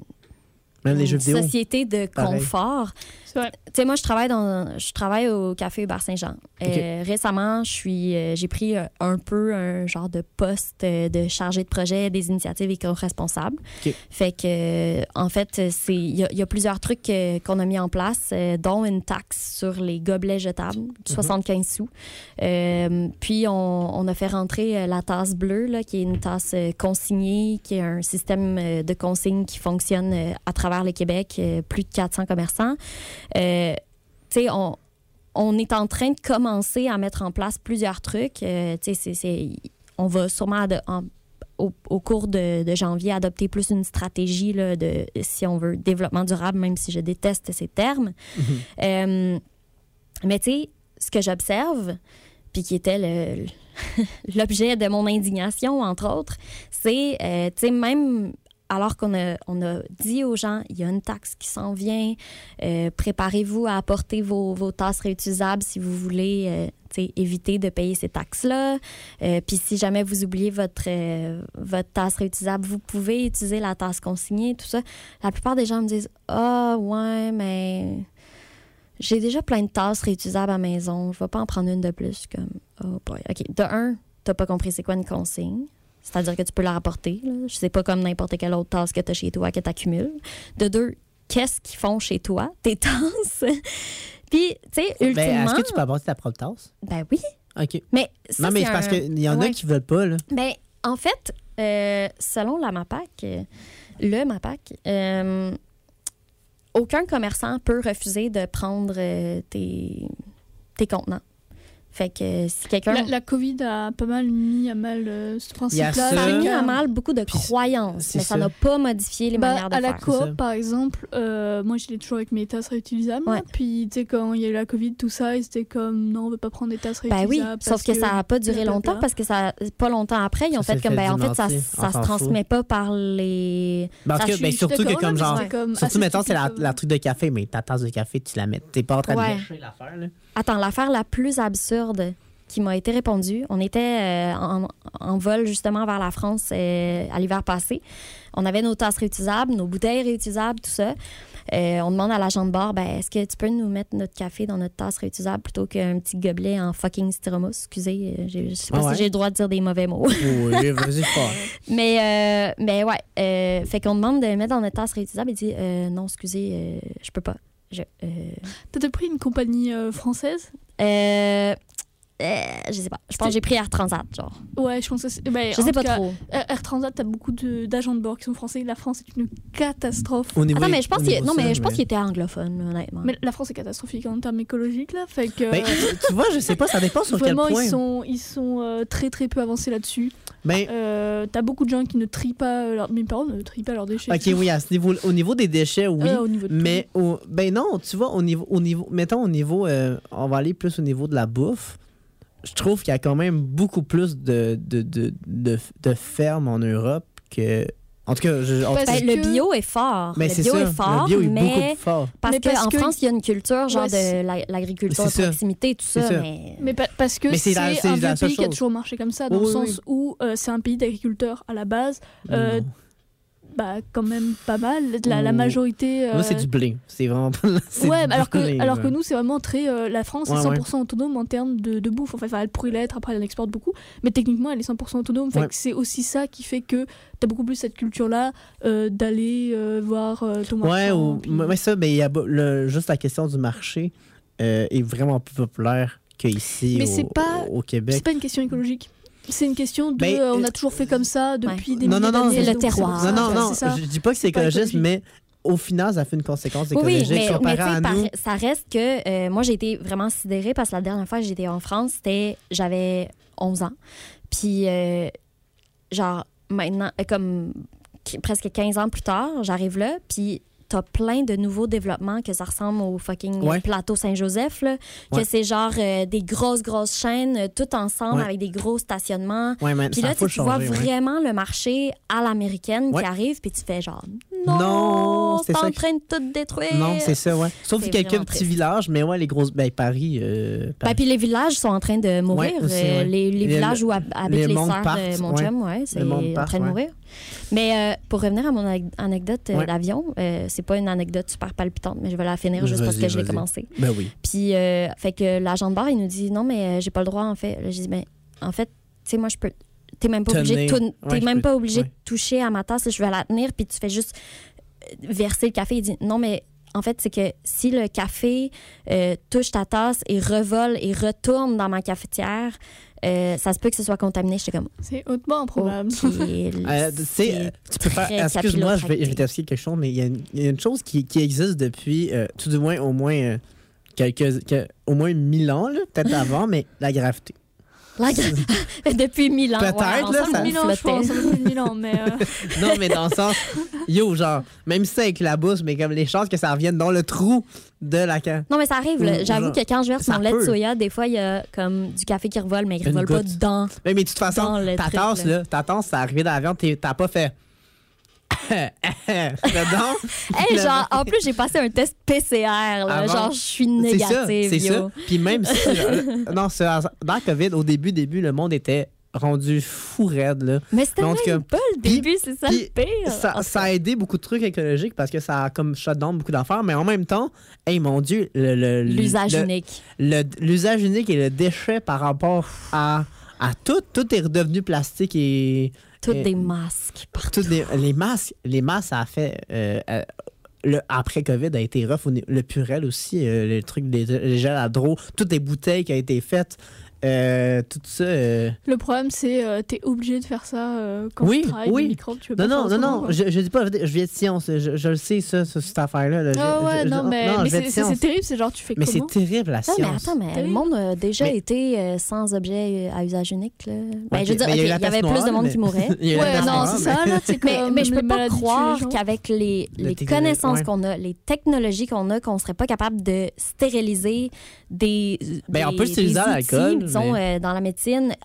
société de confort. Tu sais, moi, je travaille au Café Bar Saint-Jean. Okay. Récemment, j'ai pris un peu un genre de poste de chargé de projet des initiatives éco-responsables. Okay. Fait que, en fait, il y a plusieurs trucs qu'on a mis en place, dont une taxe sur les gobelets jetables, 75 sous. Puis, on a fait rentrer la tasse bleue, là, qui est une tasse consignée, qui est un système de consigne qui fonctionne à travers le Québec, plus de 400 commerçants. Tu sais, on est en train de commencer à mettre en place plusieurs trucs. Tu sais, on va sûrement, au cours de janvier, adopter plus une stratégie là, de, si on veut, développement durable, même si je déteste ces termes. Mais tu sais, ce que j'observe, puis qui était l'objet de mon indignation, entre autres, c'est, tu sais, même... Alors qu'on a dit aux gens, il y a une taxe qui s'en vient, préparez-vous à apporter vos tasses réutilisables si vous voulez éviter de payer ces taxes-là. Puis si jamais vous oubliez votre tasse réutilisable, vous pouvez utiliser la tasse consignée, tout ça. La plupart des gens me disent « Ah, ouais, mais j'ai déjà plein de tasses réutilisables à la maison, je ne vais pas en prendre une de plus. » Comme, oh boy. OK, de un, tu n'as pas compris c'est quoi une consigne. C'est-à-dire que tu peux la rapporter. Là. Je sais pas comme n'importe quelle autre tasse que tu as chez toi que tu accumules. De deux, qu'est-ce qu'ils font chez toi, tes tasses? Puis, tu sais, ultimement... Est-ce que tu peux apporter ta propre tasse? Ben oui. OK. Mais ça, non, mais c'est parce qu'il y en a qui veulent pas, là. Ben, en fait, selon la MAPAC, le MAPAC, aucun commerçant peut refuser de prendre tes contenants. Fait que si quelqu'un... La COVID a pas mal mis à mal ce principe-là. Ça a mis à mal beaucoup de croyances, mais ça n'a pas modifié les manières de faire. À la coop, par exemple, moi, j'étais toujours avec mes tasses réutilisables. Ouais. Puis, tu sais, quand il y a eu la COVID, tout ça, ils étaient comme, non, on veut pas prendre des tasses réutilisables. Ben oui, sauf que ça n'a pas duré longtemps, parce que pas longtemps après, ils ont fait comme, en fait, ça se transmet pas par les... Surtout que, comme genre, surtout, mettons, c'est la truc de café, mais ta tasse de café, tu la mets. T'es pas en train de lâcher l'affaire, là. Attends, l'affaire la plus absurde qui m'a été répondue, on était en vol justement vers la France à l'hiver passé. On avait nos tasses réutilisables, nos bouteilles réutilisables, tout ça. On demande à l'agent de bord, est-ce que tu peux nous mettre notre café dans notre tasse réutilisable plutôt qu'un petit gobelet en fucking styromousse? Excusez, je sais pas si j'ai le droit de dire des mauvais mots. Oui, vas-y, pas. Mais ouais, fait qu'on demande de le mettre dans notre tasse réutilisable et dit, non, excusez, je peux pas. T'as pris une compagnie française? Je sais pas. Je pense que j'ai pris Air Transat, genre. Ouais, je pense que c'est... je sais pas trop. Air Transat, t'as beaucoup d'agents de bord qui sont français. La France est une catastrophe. Attends, mais je pense qu'il était anglophone, honnêtement. Mais la France est catastrophique en termes écologiques, là. Fait que... tu vois, je sais pas, ça dépend sur quel point. Vraiment, ils sont très, très peu avancés là-dessus. T'as beaucoup de gens qui ne trient pas... Mes parents ne trient pas leurs déchets. OK, oui, à ce niveau, au niveau des déchets, oui. Au niveau de mais non, tu vois, au niveau mettons au niveau... on va aller plus au niveau de la bouffe. Je trouve qu'il y a quand même beaucoup plus de fermes en Europe que... En tout cas, le bio est fort. Mais le bio est fort, le bio est beaucoup plus fort. Parce qu'en France, il y a une culture genre de l'agriculture de proximité, tout ça. Mais parce que c'est un vieux pays qui a toujours marché comme ça, dans le sens où c'est un pays d'agriculteurs à la base. quand même pas mal. La majorité... Moi, c'est du blé. C'est vraiment pas... Ouais, alors que nous, c'est vraiment très... la France est 100% autonome en termes de bouffe. Enfin, elle pourrait l'être, après elle en exporte beaucoup. Mais techniquement, elle est 100% autonome. Fait que c'est aussi ça qui fait que t'as beaucoup plus cette culture-là d'aller voir ton marchand. Ouais, ça, mais il y a juste la question du marché est vraiment plus populaire qu'ici au Québec. C'est pas une question écologique. C'est une question de... on a toujours fait comme ça depuis des milliers d'années. C'est le terroir. Non, je dis pas que c'est écologiste, mais au final, ça fait une conséquence écologique. Oui, mais ça reste que... moi, j'ai été vraiment sidérée parce que la dernière fois que j'étais en France, j'avais 11 ans. Puis, genre, maintenant, comme presque 15 ans plus tard, j'arrive là, puis t'as plein de nouveaux développements que ça ressemble au fucking plateau Saint-Joseph, là, que c'est genre des grosses chaînes tout ensemble avec des gros stationnements. Puis là, tu vois vraiment le marché à l'américaine qui arrive, puis tu fais genre non, c'est en train de tout détruire. Non, c'est ça, ouais. Sauf quelques petits villages, mais les grosses... Paris... puis les villages sont en train de mourir. Aussi, les villages où habitent les sœurs de mon chum, c'est en train de mourir. Mais pour revenir à mon anecdote d'avion, c'est pas une anecdote super palpitante, mais je vais la finir juste parce que je l'ai commencé. Ben oui. Puis, fait que l'agent de bar, il nous dit non, mais j'ai pas le droit, en fait. Là, je dis, mais en fait, tu sais, moi, je peux. T'es même pas obligé de toucher à ma tasse. Je vais la tenir, puis tu fais juste verser le café. Il dit non, mais en fait, c'est que si le café touche ta tasse et revole et retourne dans ma cafetière, ça se peut que ce soit contaminé. J'étais comme... C'est hautement improbable. Tu peux faire... Excuse-moi, je vais t'expliquer quelque chose, mais il y a une chose qui existe depuis, tout du moins, au moins 1000 ans, là, peut-être avant, mais la gravité. Depuis 1000 ans. Peut-être, là, ça 1000 ans, je pense. Ça fait 1000 ans, mais... Non, mais dans le sens... genre, même si c'est avec la bouche, mais comme les chances que ça revienne dans le trou de la canne. Non, mais ça arrive. J'avoue que quand je verse mon lait de soya, des fois, il y a comme du café qui revole, mais il revole pas dedans. Mais de toute façon, ta tasse, ça arrivé dans l'avion, t'as pas fait... genre, en plus, j'ai passé un test PCR. Là, genre, je suis négative. C'est ça. Puis même si... dans la COVID, au début, le monde était rendu fou raide. Là. Mais c'était même pas le début, c'est ça le pire. Ça a aidé beaucoup de trucs écologiques parce que ça a comme shut down beaucoup d'affaires, mais en même temps, mon Dieu, l'usage unique. L'usage unique et le déchet par rapport à tout est redevenu plastique et... Toutes des masques partout. Les masques, ça a fait... après COVID a été rough. Le Purel aussi, le truc les gels à draw, toutes les bouteilles qui ont été faites, tout ça... Le problème, c'est t'es obligé de faire ça quand tu travailles des microbes. Tu veux non, je dis pas, je viens de science. Je le sais, cette affaire-là. Mais c'est terrible, c'est genre, tu fais comment? Mais c'est terrible, la science. Mais le monde a déjà été sans objet à usage unique. Là. Je veux dire, il y avait plus de monde qui mourait. Non, c'est ça. Mais je peux pas croire qu'avec les connaissances qu'on a, les technologies qu'on a, qu'on serait pas capable de stériliser des on peut utiliser l'alcool. Dans la médecine.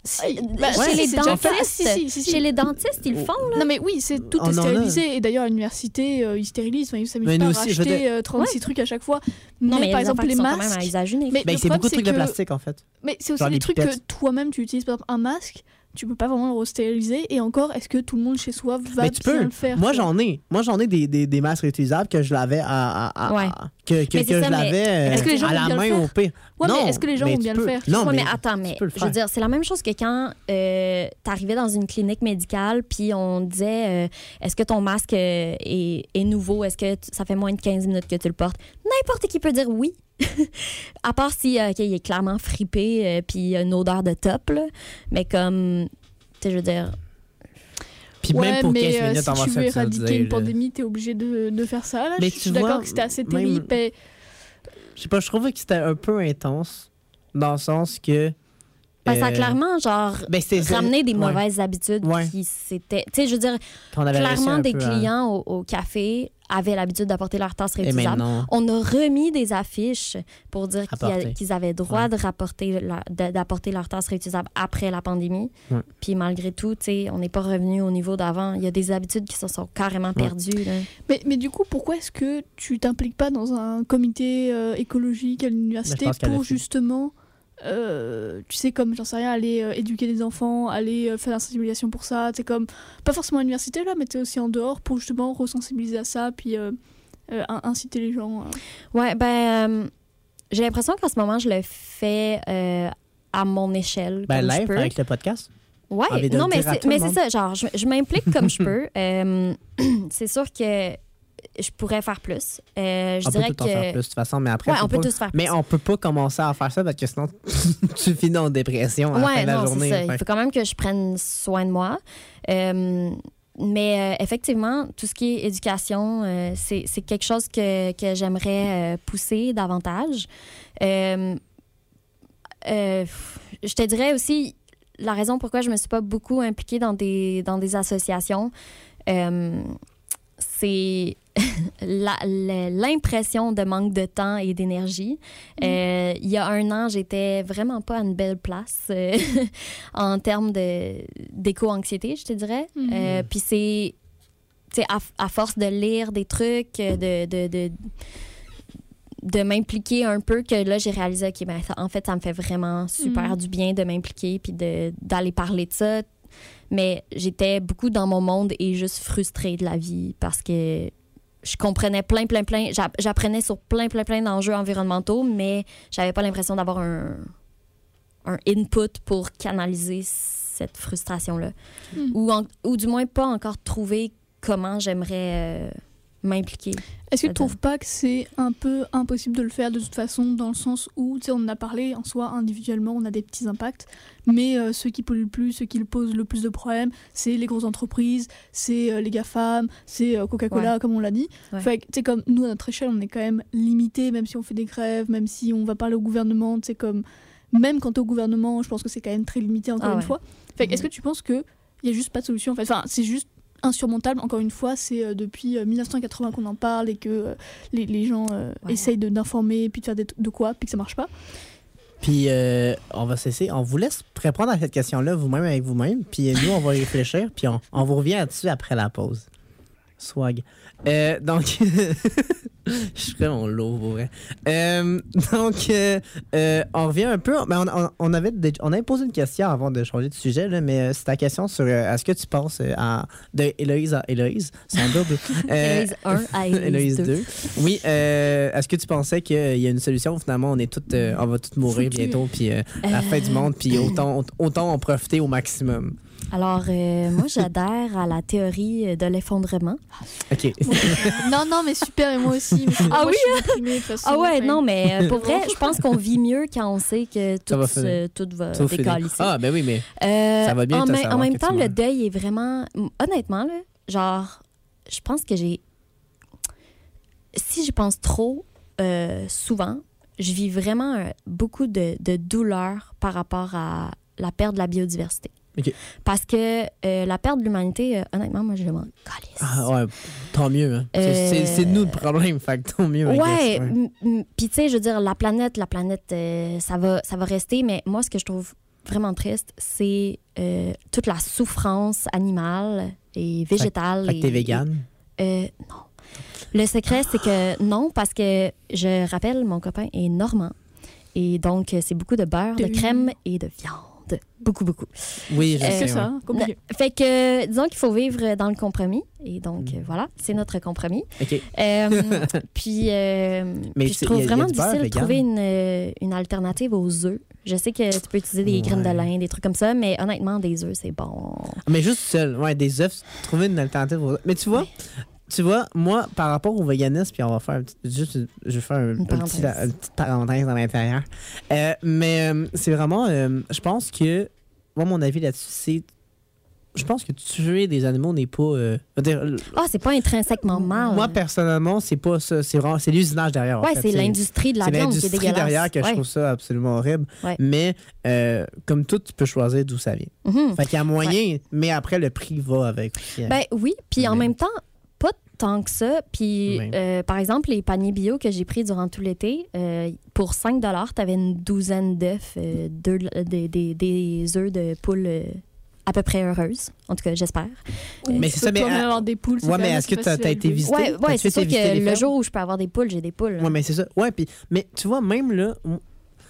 Chez les dentistes, ils le font. Là. Non, mais oui, c'est tout est stérilisé. Et d'ailleurs, à l'université, ils stérilisent. Ils s'amusent pas à racheter 36 trucs à chaque fois. Non, mais par exemple, les masques. Quand même à usage unique. Mais c'est beaucoup de trucs de plastique, en fait. Mais c'est aussi des trucs que toi-même, tu utilises. Par exemple, un masque, tu peux pas vraiment le restériliser. Et encore, est-ce que tout le monde chez soi va bien le faire? Moi, j'en ai des masques réutilisables que je l'avais je l'avais à la main au pire. Ouais, mais est-ce que les gens vont bien le faire? Non, mais attends, je veux dire, c'est la même chose que quand t'arrivais dans une clinique médicale puis on disait est-ce que ton masque est nouveau? Est-ce que ça fait moins de 15 minutes que tu le portes? N'importe qui peut dire oui. À part si il est clairement fripé puis une odeur de top, là. Mais comme, tu sais, je veux dire... Puis même pour 15 minutes, si tu veux éradiquer une pandémie, t'es obligé de faire ça. Là. Je suis d'accord que c'était assez terrible. Je sais pas, je trouvais que c'était un peu intense dans le sens que... ça a clairement, genre, ramené des mauvaises habitudes qui s'étaient... Tu sais, je veux dire, clairement, des clients au café avaient l'habitude d'apporter leur tasse réutilisable. On a remis des affiches pour dire qu'ils avaient droit d'apporter leur tasse réutilisable après la pandémie. Puis malgré tout, tu sais, on n'est pas revenu au niveau d'avant. Il y a des habitudes qui se sont carrément perdues. Là. Mais du coup, pourquoi est-ce que tu t'impliques pas dans un comité écologique à l'université pour justement... tu sais, comme, j'en sais rien, aller éduquer des enfants, aller faire la sensibilisation pour ça, c'est comme, pas forcément à l'université là, mais tu aussi en dehors pour justement resensibiliser à ça, puis inciter les gens. Ouais, j'ai l'impression qu'en ce moment, je le fais à mon échelle. Ben, comme je live peux. avec le podcast. Ouais, Envie de non, le mais dire à c'est, tout le mais c'est monde. ça, genre, je m'implique comme je peux. C'est sûr que je pourrais faire plus. Je On peut dirais tout en faire plus de toute façon, mais après. Ouais, faut on peut pas- tous faire plus. Mais on peut pas commencer à faire ça parce que sinon, tu finis en dépression à la fin Ouais, de la non, journée. c'est ça. Fait Il faut quand même que je prenne soin de moi. Mais effectivement, tout ce qui est éducation, c'est quelque chose que j'aimerais pousser davantage. Je te dirais aussi la raison pourquoi je me suis pas beaucoup impliquée dans des associations, c'est l'impression de manque de temps et d'énergie. Il y a 1 an, j'étais vraiment pas à une belle place en termes d'éco-anxiété, je te dirais. Puis c'est à force de lire des trucs, de m'impliquer un peu, que là, j'ai réalisé, OK, en fait, ça me fait vraiment super du bien de m'impliquer puis d'aller parler de ça. Mais j'étais beaucoup dans mon monde et juste frustrée de la vie parce que je comprenais plein. J'apprenais sur plein d'enjeux environnementaux, mais j'avais pas l'impression d'avoir un input pour canaliser cette frustration-là. Ou du moins pas encore trouver comment j'aimerais m'impliquer. Est-ce que tu trouves pas que c'est un peu impossible de le faire de toute façon, dans le sens où, tu sais, on en a parlé en soi, individuellement, on a des petits impacts, mais ceux qui polluent le plus, ceux qui posent le plus de problèmes, c'est les grosses entreprises, c'est les GAFAM, c'est Coca-Cola, comme on l'a dit. Ouais. Fait que, tu sais, comme nous, à notre échelle, on est quand même limité, même si on fait des grèves, même si on va parler au gouvernement, tu sais, comme... Même quand t'es au gouvernement, je pense que c'est quand même très limité, encore une fois. Fait que, est-ce que tu penses qu'il y a juste pas de solution, en fait? Enfin, c'est juste insurmontable, encore une fois, c'est depuis 1980 qu'on en parle et que les gens essayent d'informer puis de faire de quoi, puis que ça marche pas. Puis on va cesser. On vous laisse répondre à cette question-là vous-même avec vous-même. Puis nous, on va y réfléchir. Puis on vous revient là-dessus après la pause. Swag. Donc, je suis vraiment lourd, pour vrai. Donc, on revient un peu. Ben, on avait posé une question avant de changer de sujet, là, mais c'est ta question sur est-ce que tu penses de Héloïse à Héloïse, sans double. Héloïse 1 à Héloïse 2. Oui, est-ce que tu pensais qu'il y a une solution? Finalement, on va tous mourir bientôt, puis la fin du monde, puis autant en profiter au maximum. Alors, moi, j'adhère à la théorie de l'effondrement. OK. Non, mais super, et moi aussi. Mais Ah moi, oui? je suis déprimée, de toute façon. Ah ouais, Enfin, non, mais pour vrai, je pense qu'on vit mieux quand on sait que tout va décalisser. Ah, ben oui, mais ça va bien. En même temps, le deuil est vraiment... Honnêtement, là, genre, je pense que si je pense trop souvent, je vis vraiment beaucoup de douleur par rapport à la perte de la biodiversité. Okay. Parce que la perte de l'humanité, honnêtement, moi, je m'en calisse. Ah ouais, tant mieux. Hein. C'est nous le problème, fait que tant mieux. Ouais, puis tu sais, je veux dire, la planète, ça va rester, mais moi, ce que je trouve vraiment triste, c'est toute la souffrance animale et végétale. Fait que t'es végane? Non. Le secret, c'est que non, parce que je rappelle, mon copain est normand. Et donc, c'est beaucoup de beurre, de crème et de viande. Beaucoup. Oui, je sais. C'est ça, compliqué. Fait que, disons qu'il faut vivre dans le compromis. Et donc, voilà, c'est notre compromis. OK. Puis je trouve vraiment difficile de trouver une alternative aux œufs. Je sais que tu peux utiliser des graines de lin, des trucs comme ça, mais honnêtement, des œufs, c'est bon. Mais juste seul, des œufs, trouver une alternative aux œufs. Mais tu vois... Tu vois, moi, par rapport au véganisme, puis on va faire je vais faire une petite parenthèse à l'intérieur. Mais c'est vraiment, je pense que, moi, mon avis là-dessus, c'est, je pense que tuer des animaux n'est pas... c'est pas intrinsèquement mal. Moi, personnellement, c'est pas ça. C'est l'usinage derrière. Ouais, c'est l'industrie de la viande qui est dégueulasse. C'est l'industrie derrière que je trouve ça absolument horrible. Ouais. Mais comme tout, tu peux choisir d'où ça vient. Fait qu'il y a moyen, mais après, le prix va avec. Ben oui, puis en même temps, pas tant que ça. Puis, par exemple, les paniers bio que j'ai pris durant tout l'été, pour 5 $, tu avais une douzaine d'œufs, des œufs de poule à peu près heureuses. En tout cas, j'espère. Mais c'est ça, mais avoir des poules. Ouais, mais est-ce que tu as été visité? Ouais, c'est sûr que le jour où je peux avoir des poules, j'ai des poules. Ouais, mais c'est ça. Ouais, puis, mais tu vois, même là,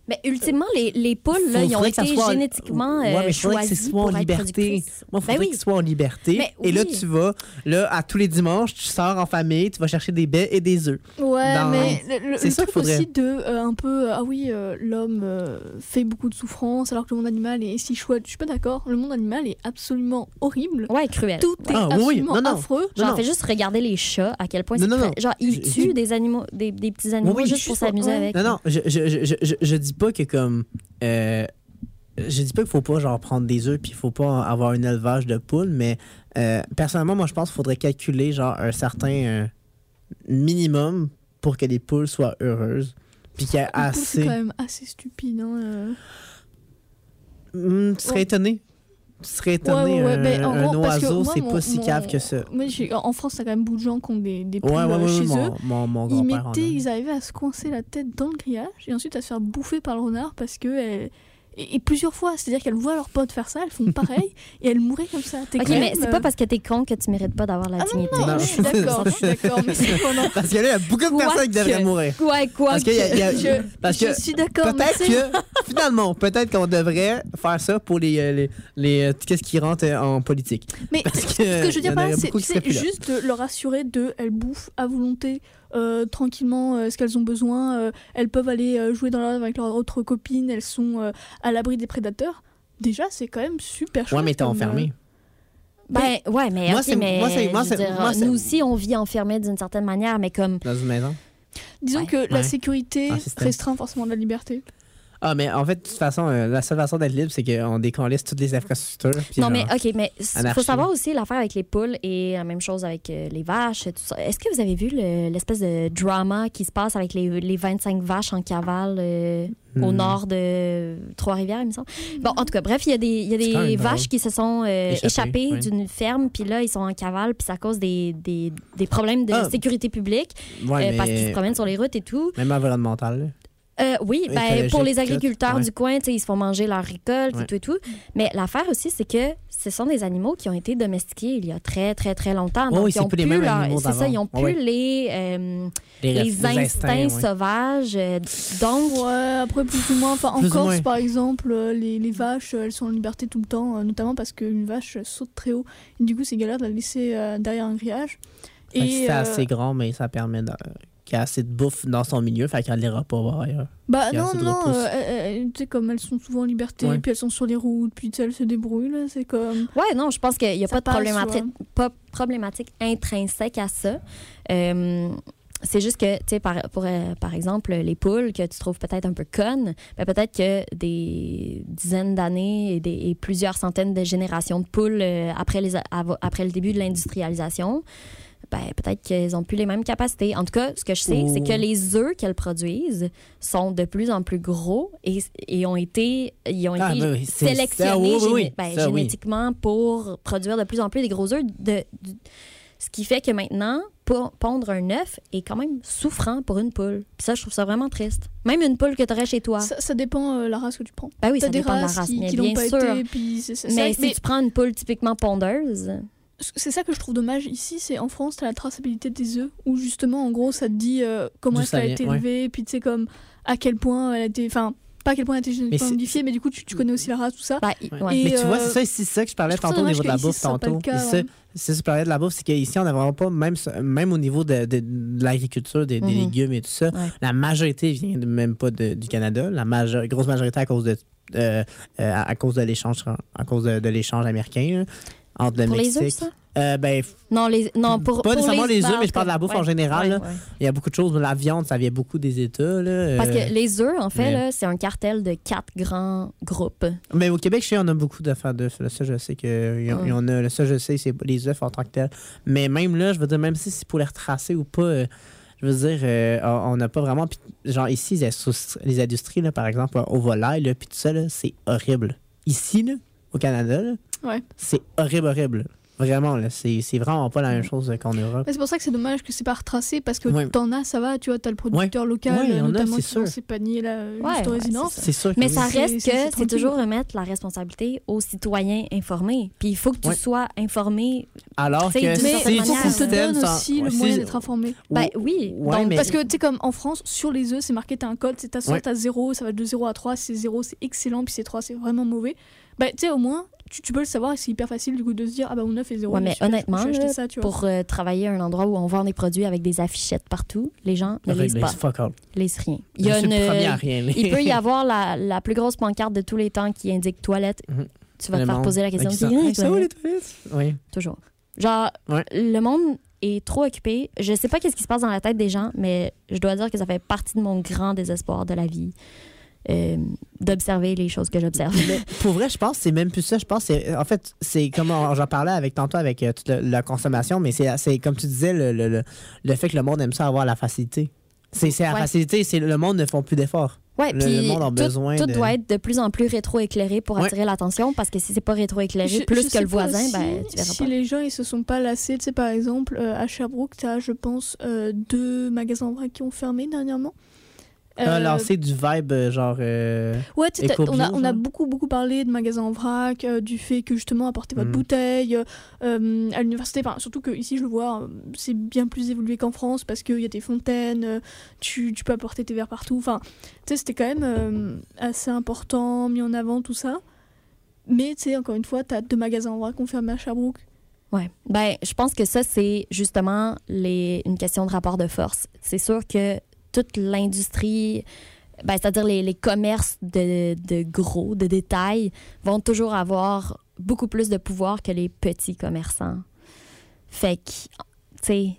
Mais ultimement, les poules, là, ils ont faudrait que ça été soit- génétiquement Ouais, mais il faudrait que choisies ce soit en pour être liberté. productrices. Moi, il faudrait Ben oui. qu'ils soient en liberté. Mais Et là, oui. tu vas, là, à tous les dimanches, tu sors en famille, tu vas chercher des baies et des œufs. Ouais, Dans- mais le C'est ça truc qu'il faudrait. aussi de un peu l'homme fait beaucoup de souffrance alors que le monde animal est si chouette. Je suis pas d'accord. Le monde animal est absolument horrible. Ouais, cruel. Tout est Ah, oui, absolument non, non. affreux. Genre, Non. fais juste regarder les chats, à quel point Non, c'est non, cruel. non. Genre, ils Je tuent dis- des animaux, des petits animaux Oui, juste pour s'amuser ouais. avec. Non, non, je dis pas que comme. Je dis pas qu'il faut pas genre prendre des œufs puis il faut pas avoir un élevage de poules, mais personnellement, moi, je pense qu'il faudrait calculer genre un certain minimum pour que les poules soient heureuses. Puis qu'il y ait Les poules, c'est assez. quand même assez stupide. Hein. Tu serais étonné. Tu serais étonné. Ouais, ben, en un gros, parce que oiseau, moi, c'est pas si cave que ça. Moi, en France, t'as quand même beaucoup de gens qui ont des poules Ouais, chez eux. mon Ils grand-père en a. ils arrivaient à se coincer la tête dans le grillage et ensuite à se faire bouffer par le renard parce que et plusieurs fois, c'est-à-dire qu'elles voient leurs potes faire ça, elles font pareil et elles mouraient comme ça. T'es Ok, quand mais même, c'est pas parce que t'es con que tu mérites pas d'avoir la dignité. non, Non. je suis d'accord, mais c'est pas non. Parce que là, il y a beaucoup de Quoi personnes qui devraient que- mourir. Ouais, quoi Parce qu'il y a- parce Je que suis d'accord, mais peut-être c'est- que, finalement, peut-être qu'on devrait faire ça pour les qu'est-ce qui rentre en politique. Mais Parce ce que, que je veux y dire en par là, aurait c'est beaucoup qui seraient plus là. juste de leur assurer elles bouffent à volonté tranquillement ce qu'elles ont besoin. Elles peuvent aller jouer dans l'herbe avec leurs autres copines. Elles sont à l'abri des prédateurs. Déjà, c'est quand même super chouette. Ouais, mais t'es comme, enfermé. Ben, ouais, mais Moi, ok, c'est- mais moi, c'est- moi, je veux c'est- dire, moi, c'est- nous aussi, on vit enfermés d'une certaine manière, mais comme... Dans une maison. Disons Ouais. que la Ouais. sécurité Un système. restreint forcément la liberté. Ah, mais en fait, de toute façon, la seule façon d'être libre, c'est qu'on décalisse toutes les infrastructures. puis Non, genre- mais OK, mais il faut anarchie. savoir aussi l'affaire avec les poules et la même chose avec les vaches et tout ça. Est-ce que vous avez vu l'espèce de drama qui se passe avec les 25 vaches en cavale au nord de Trois-Rivières, il me semble? Bon, en tout cas, bref, il y a C'est quand des même vaches drôle. qui se sont échappées oui. d'une ferme, puis là, ils sont en cavale, puis ça cause des problèmes de Ah. sécurité publique Ouais, parce qu'ils se mais promènent sur les routes et tout. même environnemental. là. Oui, ben, Écologique, pour les tout, agriculteurs ouais. du coin, tu sais, ils se font manger leur récolte Ouais. et tout et tout. Mais l'affaire aussi, c'est que ce sont des animaux qui ont été domestiqués il y a très, très, très longtemps. Oh Donc, oui, ils c'est ont plus les plus mêmes animaux c'est ça, d'avant. ils ont Ouais, plus ouais. les instincts ouais. sauvages. Donc, Ouais, après plus ou moins. Enfin, en Plus ou Corse, moins. par exemple, les vaches, elles sont en liberté tout le temps, notamment parce qu'une vache saute très haut. Et du coup, c'est galère de la laisser derrière un grillage. Fait que c'est assez grand, mais ça permet qu'il y a assez de bouffe dans son milieu, fait qu'elle n'ira pas voir ailleurs. Bah Il y a non, assez de non, repousse. tu sais, comme elles sont souvent en liberté, Ouais. puis elles sont sur les routes, puis tu sais, elles se débrouillent, là, c'est comme... ouais, non, je pense qu'il n'y a Ça pas de passe, pas problématique intrinsèque à ça. C'est juste que, tu sais, par exemple, les poules que tu trouves peut-être un peu connes, ben peut-être que des dizaines d'années et plusieurs centaines de générations de poules après le début de l'industrialisation, ben peut-être qu'elles n'ont plus les mêmes capacités. En tout cas, ce que je sais, c'est que les œufs qu'elles produisent sont de plus en plus gros et ont été Ah, ben oui, c'est- sélectionnés ça, oui, ça, oui. génétiquement pour produire de plus en plus des gros œufs. Ce qui fait que maintenant, pondre un œuf est quand même souffrant pour une poule. Puis ça, je trouve ça vraiment triste. Même une poule que tu aurais chez toi. Ça dépend la race que tu prends. Ben oui, T'as ça des dépend de la races race, qui mais l'ont bien pas sûr. été, puis Mais si tu prends une poule typiquement pondeuse, c'est ça que je trouve dommage ici, c'est en France, t'as la traçabilité des œufs, où justement, en gros, ça te dit comment D'où est-ce ça qu'elle a été vient, ouais. élevée, puis tu sais, comme à quel point elle a été... Enfin, pas à quel point elle a été génétiquement c'est- modifiée, mais du coup, tu connais aussi la race, tout ça. ben, Ouais. ouais. Et, Mais tu vois, euh, c'est ça que je parlais je trouve ça tantôt au dommage niveau de la qu'ici, bouffe ce soit pas tantôt. le cas, Ici, ouais. c'est ça que je parlais de la bouffe, c'est qu'ici, on n'a vraiment pas, même au niveau de l'agriculture, des Mhm. légumes et tout ça, Ouais. la majorité vient même pas du Canada. La grosse majorité à cause à cause de l'échange américain là, entre le Pour les Mexique. œufs, ça? Ben, Non, pour pas nécessairement les ben, œufs, en mais je tout parle de cas, la bouffe ouais, en général. ouais, là. ouais. Il y a beaucoup de choses. La viande, ça vient beaucoup des États. Là, Parce que les œufs, en fait, mais- là, c'est un cartel de 4 grands groupes. Mais au Québec, je sais, on a beaucoup d'affaires d'œufs. Là. Ça, je sais qu'il y en a. Ça, je sais, c'est les œufs en tant que tels. Mais même là, je veux dire, même si c'est pour les retracer ou pas, je veux dire, on n'a pas vraiment. Puis, genre, ici, les industries, là, par exemple, au volaille, là, puis tout ça, là, c'est horrible. Ici, là, au Canada, là, Ouais. c'est horrible. Vraiment, là, c'est vraiment pas la même chose qu'en Europe. Mais c'est pour ça que c'est dommage que c'est pas retracé parce que Ouais. t'en as, ça va, tu vois, t'as le producteur local, Ouais, il y en a, notamment c'est qui vend sûr. ses paniers là, juste aux ouais, résidences. C'est sûr que Mais oui. ça reste c'est que c'est tranquille. toujours remettre la responsabilité aux citoyens informés. Puis il faut que tu Ouais. sois informé. Alors c'est que d'une Mais certaine il faut manière, qu'on te système donne sans- aussi le ouais, moyen si- d'être informé. Ben oui. Ouais, donc, mais- Parce que, tu sais, comme en France, sur les œufs, c'est marqué, t'as un code, c'est ta sorte Ouais. à 0, ça va de 0 à 3, si c'est 0, c'est excellent, puis c'est 3, c'est vraiment mauvais. Bah, tu sais, au moins, tu peux le savoir et c'est hyper facile du coup de se dire, ah bah mon œuf est 0. Ouais, mais honnêtement, je vais acheter là, ça, tu vois. pour travailler à un endroit où on vend des produits avec des affichettes partout, les gens ne lisent pas, Fuck all. lisent rien. Je suis le premier à Il rien lire. peut y avoir la plus grosse pancarte de tous les temps qui indique toilette. Mhm. Tu vas te Le faire monde. poser la question. Avec ça. c'est Hey, ça va, toilettes? les toilettes? Oui. Toujours. Genre, Ouais. le monde est trop occupé. Je sais pas qu'est-ce qui se passe dans la tête des gens, mais je dois dire que ça fait partie de mon grand désespoir de la vie. D'observer les choses que j'observe. Mais pour vrai, je pense que c'est même plus ça. Je pense que en fait, c'est comme j'en parlais tantôt avec toute la consommation, mais c'est comme tu disais, le fait que le monde aime ça avoir la facilité. C'est la Ouais. facilité, c'est le monde ne font plus d'efforts. Ouais, Le puis monde a besoin tout de- doit être de plus en plus rétro-éclairé pour Ouais. attirer l'attention, parce que si c'est pas rétro-éclairé Je plus sais que le pas voisin, aussi ben tu verras si pas. les gens ils se sont pas lassés, tu sais, par exemple, à Sherbrooke, t'as, je pense, 2 magasins en vrac qui ont fermé dernièrement. Alors, c'est du vibe genre. Ouais, tu sais, éco-bio, on a genre. beaucoup parlé de magasins en vrac, du fait que justement apporter votre Mm. bouteille à l'université, enfin, surtout que ici je le vois, c'est bien plus évolué qu'en France parce qu'il y a des fontaines, tu peux apporter tes verres partout. Enfin, tu sais, c'était quand même assez important, mis en avant tout ça. Mais tu sais, encore une fois, t'as 2 magasins en vrac qu'on ferme à Sherbrooke. Ouais. Ben, je pense que ça, c'est justement une question de rapport de force. C'est sûr que toute l'industrie, ben, c'est-à-dire les commerces de gros, de détail, vont toujours avoir beaucoup plus de pouvoir que les petits commerçants. Fait que, tu sais,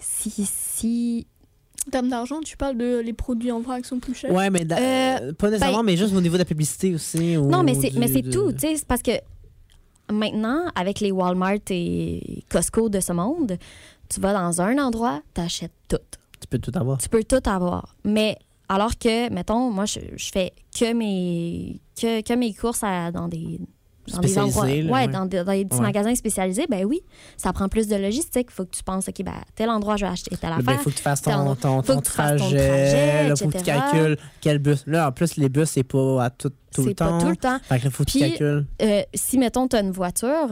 si En termes d'argent, tu parles de les produits en vrac sont plus chers. Ouais, mais pas nécessairement, mais juste au niveau de la publicité aussi. Non, mais c'est tout. Tu sais, c'est parce que maintenant, avec les Walmart et Costco de ce monde, tu vas dans un endroit, t'achètes tout. Tu peux tout avoir. Tu peux tout avoir. Mais alors que, mettons, moi, je fais que mes courses dans des endroits. Spécialisé, là, Ouais, ouais. dans des petits Ouais. magasins spécialisés, ben oui, ça prend plus de logistique. Il faut que tu penses, OK, ben, tel endroit, je vais acheter telle Là, affaire. ben, il faut que tu fasses Faut ton que tu fasses ton trajet. trajet, Là, faut que tu etc. calcules quel bus. Là, en plus, les bus, c'est pas à tout le C'est temps. pas tout le temps. Fait que là, faut que tu Puis, calcules. Si, mettons, tu as une voiture,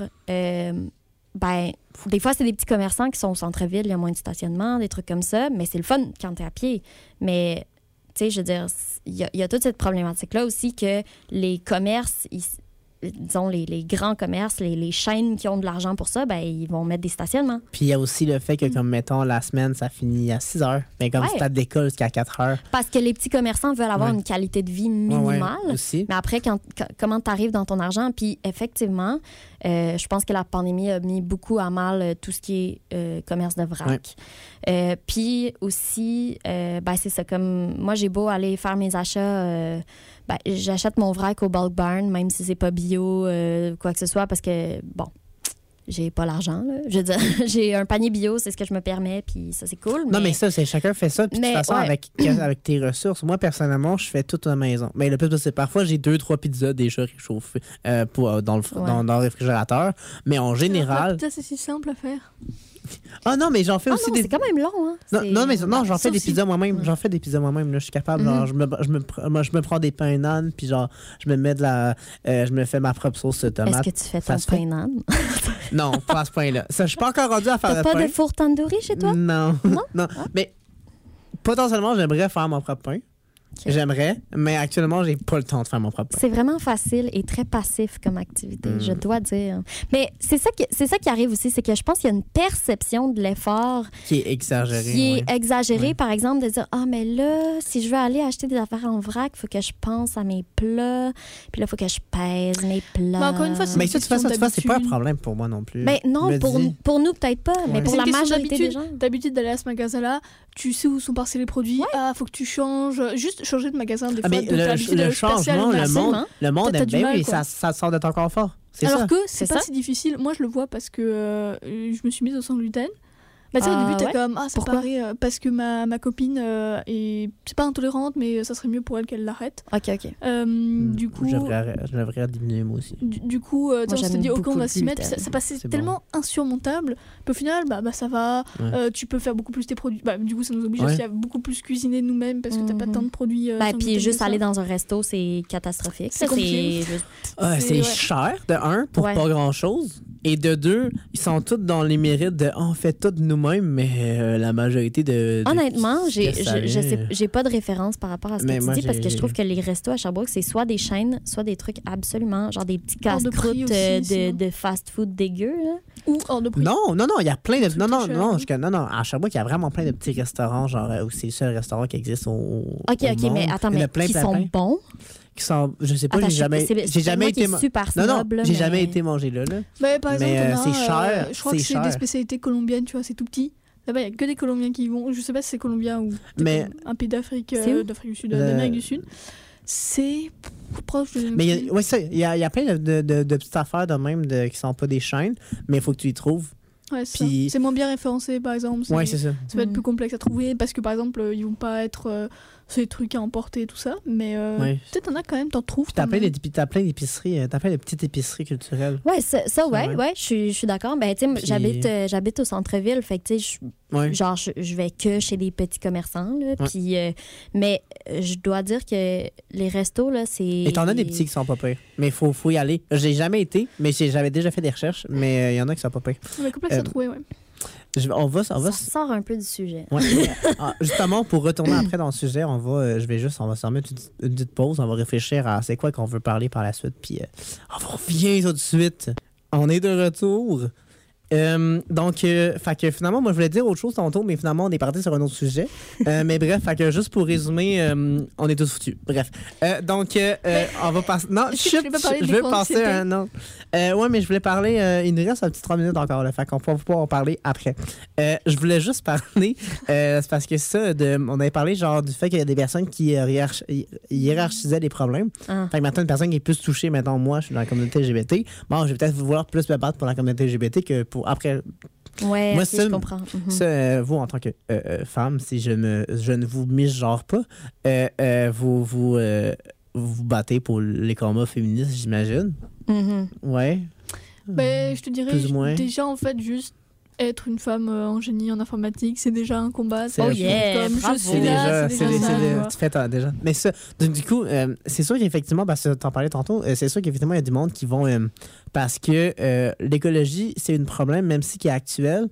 ben, des fois, c'est des petits commerçants qui sont au centre-ville, il y a moins de stationnement, des trucs comme ça, mais c'est le fun quand tu es à pied. Mais, tu sais, je veux dire, il y a toute cette problématique-là aussi que les commerces, disons, les grands commerces, les chaînes qui ont de l'argent pour ça, ben, ils vont mettre des stationnements. Puis il y a aussi le fait que, comme mettons, la semaine, ça finit à 6 heures. Mais comme Ouais. si t'as d'école jusqu'à 4 heures. Parce que les petits commerçants veulent avoir Ouais. une qualité de vie Ouais, minimale. ouais, aussi. Mais après, comment tu arrives dans ton argent? Puis effectivement, je pense que la pandémie a mis beaucoup à mal tout ce qui est commerce de vrac. Puis aussi, ben, c'est ça, comme moi, j'ai beau aller faire mes achats, ben, j'achète mon vrac au bulk barn, même si c'est pas bio, quoi que ce soit, parce que, bon, j'ai pas l'argent, là. Je veux dire, j'ai un panier bio, c'est ce que je me permets, puis ça, c'est cool. Non, mais ça, c'est chacun fait ça. Puis de toute Mais, façon, ouais. avec tes ressources. Moi, personnellement, je fais tout à la maison. Mais le plus, c'est parfois, j'ai 2-3 pizzas déjà réchauffées dans le réfrigérateur. Mais en La général. pizza, c'est si simple à faire. Ah non, mais j'en fais Ah aussi non, des. c'est quand même long, hein. Non, mais non, j'en fais sauf des si- pizzas moi-même. J'en fais des pizzas moi-même. Là, je suis capable. Genre, je me prends des pains nan, puis genre, je me mets je me fais ma propre sauce tomate. Est-ce que tu fais Ça ton se fait? pain nan? Non, pas à ce point-là. Ça, je suis pas encore rendu à faire T'as de pas pain. de four tandoori chez toi? Non. Non? Non. Mais potentiellement, j'aimerais faire mon propre pain. Ok. J'aimerais, mais actuellement, j'ai pas le temps de faire mon propre pain. C'est vraiment facile et très passif comme activité, je dois dire. Mais c'est ça qui arrive aussi, c'est que je pense qu'il y a une perception de l'effort Qui est exagéré. qui est ouais. exagérée. Ouais. Par exemple, de dire « Ah, mais là, si je veux aller acheter des affaires en vrac, il faut que je pense à mes plats. Puis là, il faut que je pèse mes plats. » Mais encore une fois, c'est Mais une ça, de toute façon, question c'est pas un d'habitude. problème pour moi non plus. Ben non, Je me pour nous, peut-être pas, mais Ouais. pour C'est la une question majorité des gens. d'habitude. D'habitude d'aller à ce magasin-là, tu sais où sont passés les produits. Ah, faut que tu changes. Juste changer de magasin des Ah, fois. mais t'as l'habitude le d'aller passer à changement, le magasin. monde, T'as aime du bien, mal, mais quoi. ça sort d'être encore fort. C'est Alors ça. que c'est C'est pas ça. si difficile. Moi, je le vois parce que je me suis mise au sans gluten. Bah, tu sais, au début, t'es ouais? comme, ça Pourquoi? paraît parce que ma copine c'est pas intolérante, mais ça serait mieux pour elle qu'elle l'arrête. OK. Du coup, Je devrais diminuer moi aussi. du coup tu sais, on s'est j'aime dit, ok, beaucoup on va le s'y mettre. Puis gluten. ça passait C'est tellement insurmontable. Puis au final, bah, ça va. Ouais. Tu peux faire beaucoup plus tes produits. Bah, du coup, ça nous oblige Ouais. aussi à beaucoup plus cuisiner nous-mêmes parce que t'as pas tant de produits. Ben, sans puis gluten juste que ça. aller dans un resto, c'est catastrophique. C'est Ça, compliqué. juste- C'est ouais. cher, de un, pour Ouais. pas grand-chose. Et de deux, ils sont tous dans les mérites de on fait tout nous-mêmes, mais la majorité de Honnêtement, qu'est-ce que ça je vient? sais, j'ai pas de référence par rapport à ce Mais que tu moi, dis parce que j'ai- je trouve que les restos à Sherbrooke, c'est soit des chaînes, soit des trucs absolument, genre des petits Hors de prix casse-croûtes aussi, sinon. de fast-food dégueu. Là. Ou hors de prix. Non, il y a plein de. Trucs Non, très chers. non, à Sherbrooke, il y a vraiment plein de petits restaurants, genre, où c'est le seul restaurant qui existe au. OK, au monde. mais attends, Il y en a mais qui sont bons. Qui sont. Je sais pas, Attends, j'ai jamais moi été. qui est super Non, snob, là, j'ai mais- jamais été manger là. Bah, par exemple, Mais, t'en as, c'est cher, je crois que c'est c'est cher. des spécialités colombiennes, tu vois, c'est tout petit. Là-bas, il n'y a que des Colombiens qui y vont. Je sais pas si c'est colombien ou Mais- comme un pays d'Afrique, C'est où? d'Afrique du Sud, d'Amérique du Sud. C'est proche de. Mais il y a plein de petites affaires de même qui sont pas des chaînes, mais il faut que tu y trouves. Ouais, c'est puis- ça. C'est moins bien référencé, par exemple. Ouais, c'est ça. Ça va être Mm. plus complexe à trouver parce que, par exemple, ils vont pas être ces trucs à emporter et tout ça. Mais Ouais. peut-être t'en as quand même, t'en trouves. Puis t'as quand plein même. d'épiceries, t'as plein de petites épiceries culturelles. Ouais, ça, ouais, Ouais. je suis d'accord. Ben, tu sais, Puis- j'habite au centre-ville, fait que, tu sais, Ouais. genre, je vais que chez des petits commerçants, là, puis, mais je dois dire que les restos, là, c'est... Et t'en as des petits qui sont pas pires. Mais faut y aller. J'ai jamais été, mais j'avais déjà fait des recherches, mais il y en a qui sont pas pires. On est complexe à trouver, ouais. On va. Ça sort un peu du sujet. Ouais. Justement, pour retourner après dans le sujet, on va se remettre une petite pause. On va réfléchir à c'est quoi qu'on veut parler par la suite. Puis on revient tout de suite. On est de retour. Donc, fait que finalement, moi, je voulais dire autre chose tantôt, mais finalement, on est parti sur un autre sujet. Mais bref, fait que juste pour résumer, on est tous foutus. Bref. Donc, on va passer. Non, est-ce que tu veux pas parler je de veux l'éco-anxiété? passer à un autre. Ouais, mais je voulais parler. Il nous reste un petit 3 minutes encore, là. Fait qu'on va pouvoir en parler après. Je voulais juste parler. C'est parce que ça, on avait parlé genre du fait qu'il y a des personnes qui hiérarchisaient les problèmes. Ah. Fait que maintenant, une personne qui est plus touchée, maintenant, moi, je suis dans la communauté LGBT. Bon, je vais peut-être vouloir plus me battre pour la communauté LGBT que pour après. Ouais, Moi, ok, ça, je comprends. Mhm. Ça, vous, en tant que femme, si je ne vous misgenre pas, vous battez pour les combats féministes, j'imagine. Mhm. Ouais. Ben, je te dirais, Plus ou moins. déjà, en fait, juste être une femme en génie, en informatique, c'est déjà un combat. C'est Oh la- yeah, comme bravo. je suis là, c'est déjà ça, tu vois. tu fais déjà. Mais ça, donc, du coup, c'est sûr qu'effectivement, parce que t'en parlais tantôt, c'est sûr qu'effectivement, il y a du monde qui vont. Parce que l'écologie, c'est un problème, même si qui est actuel.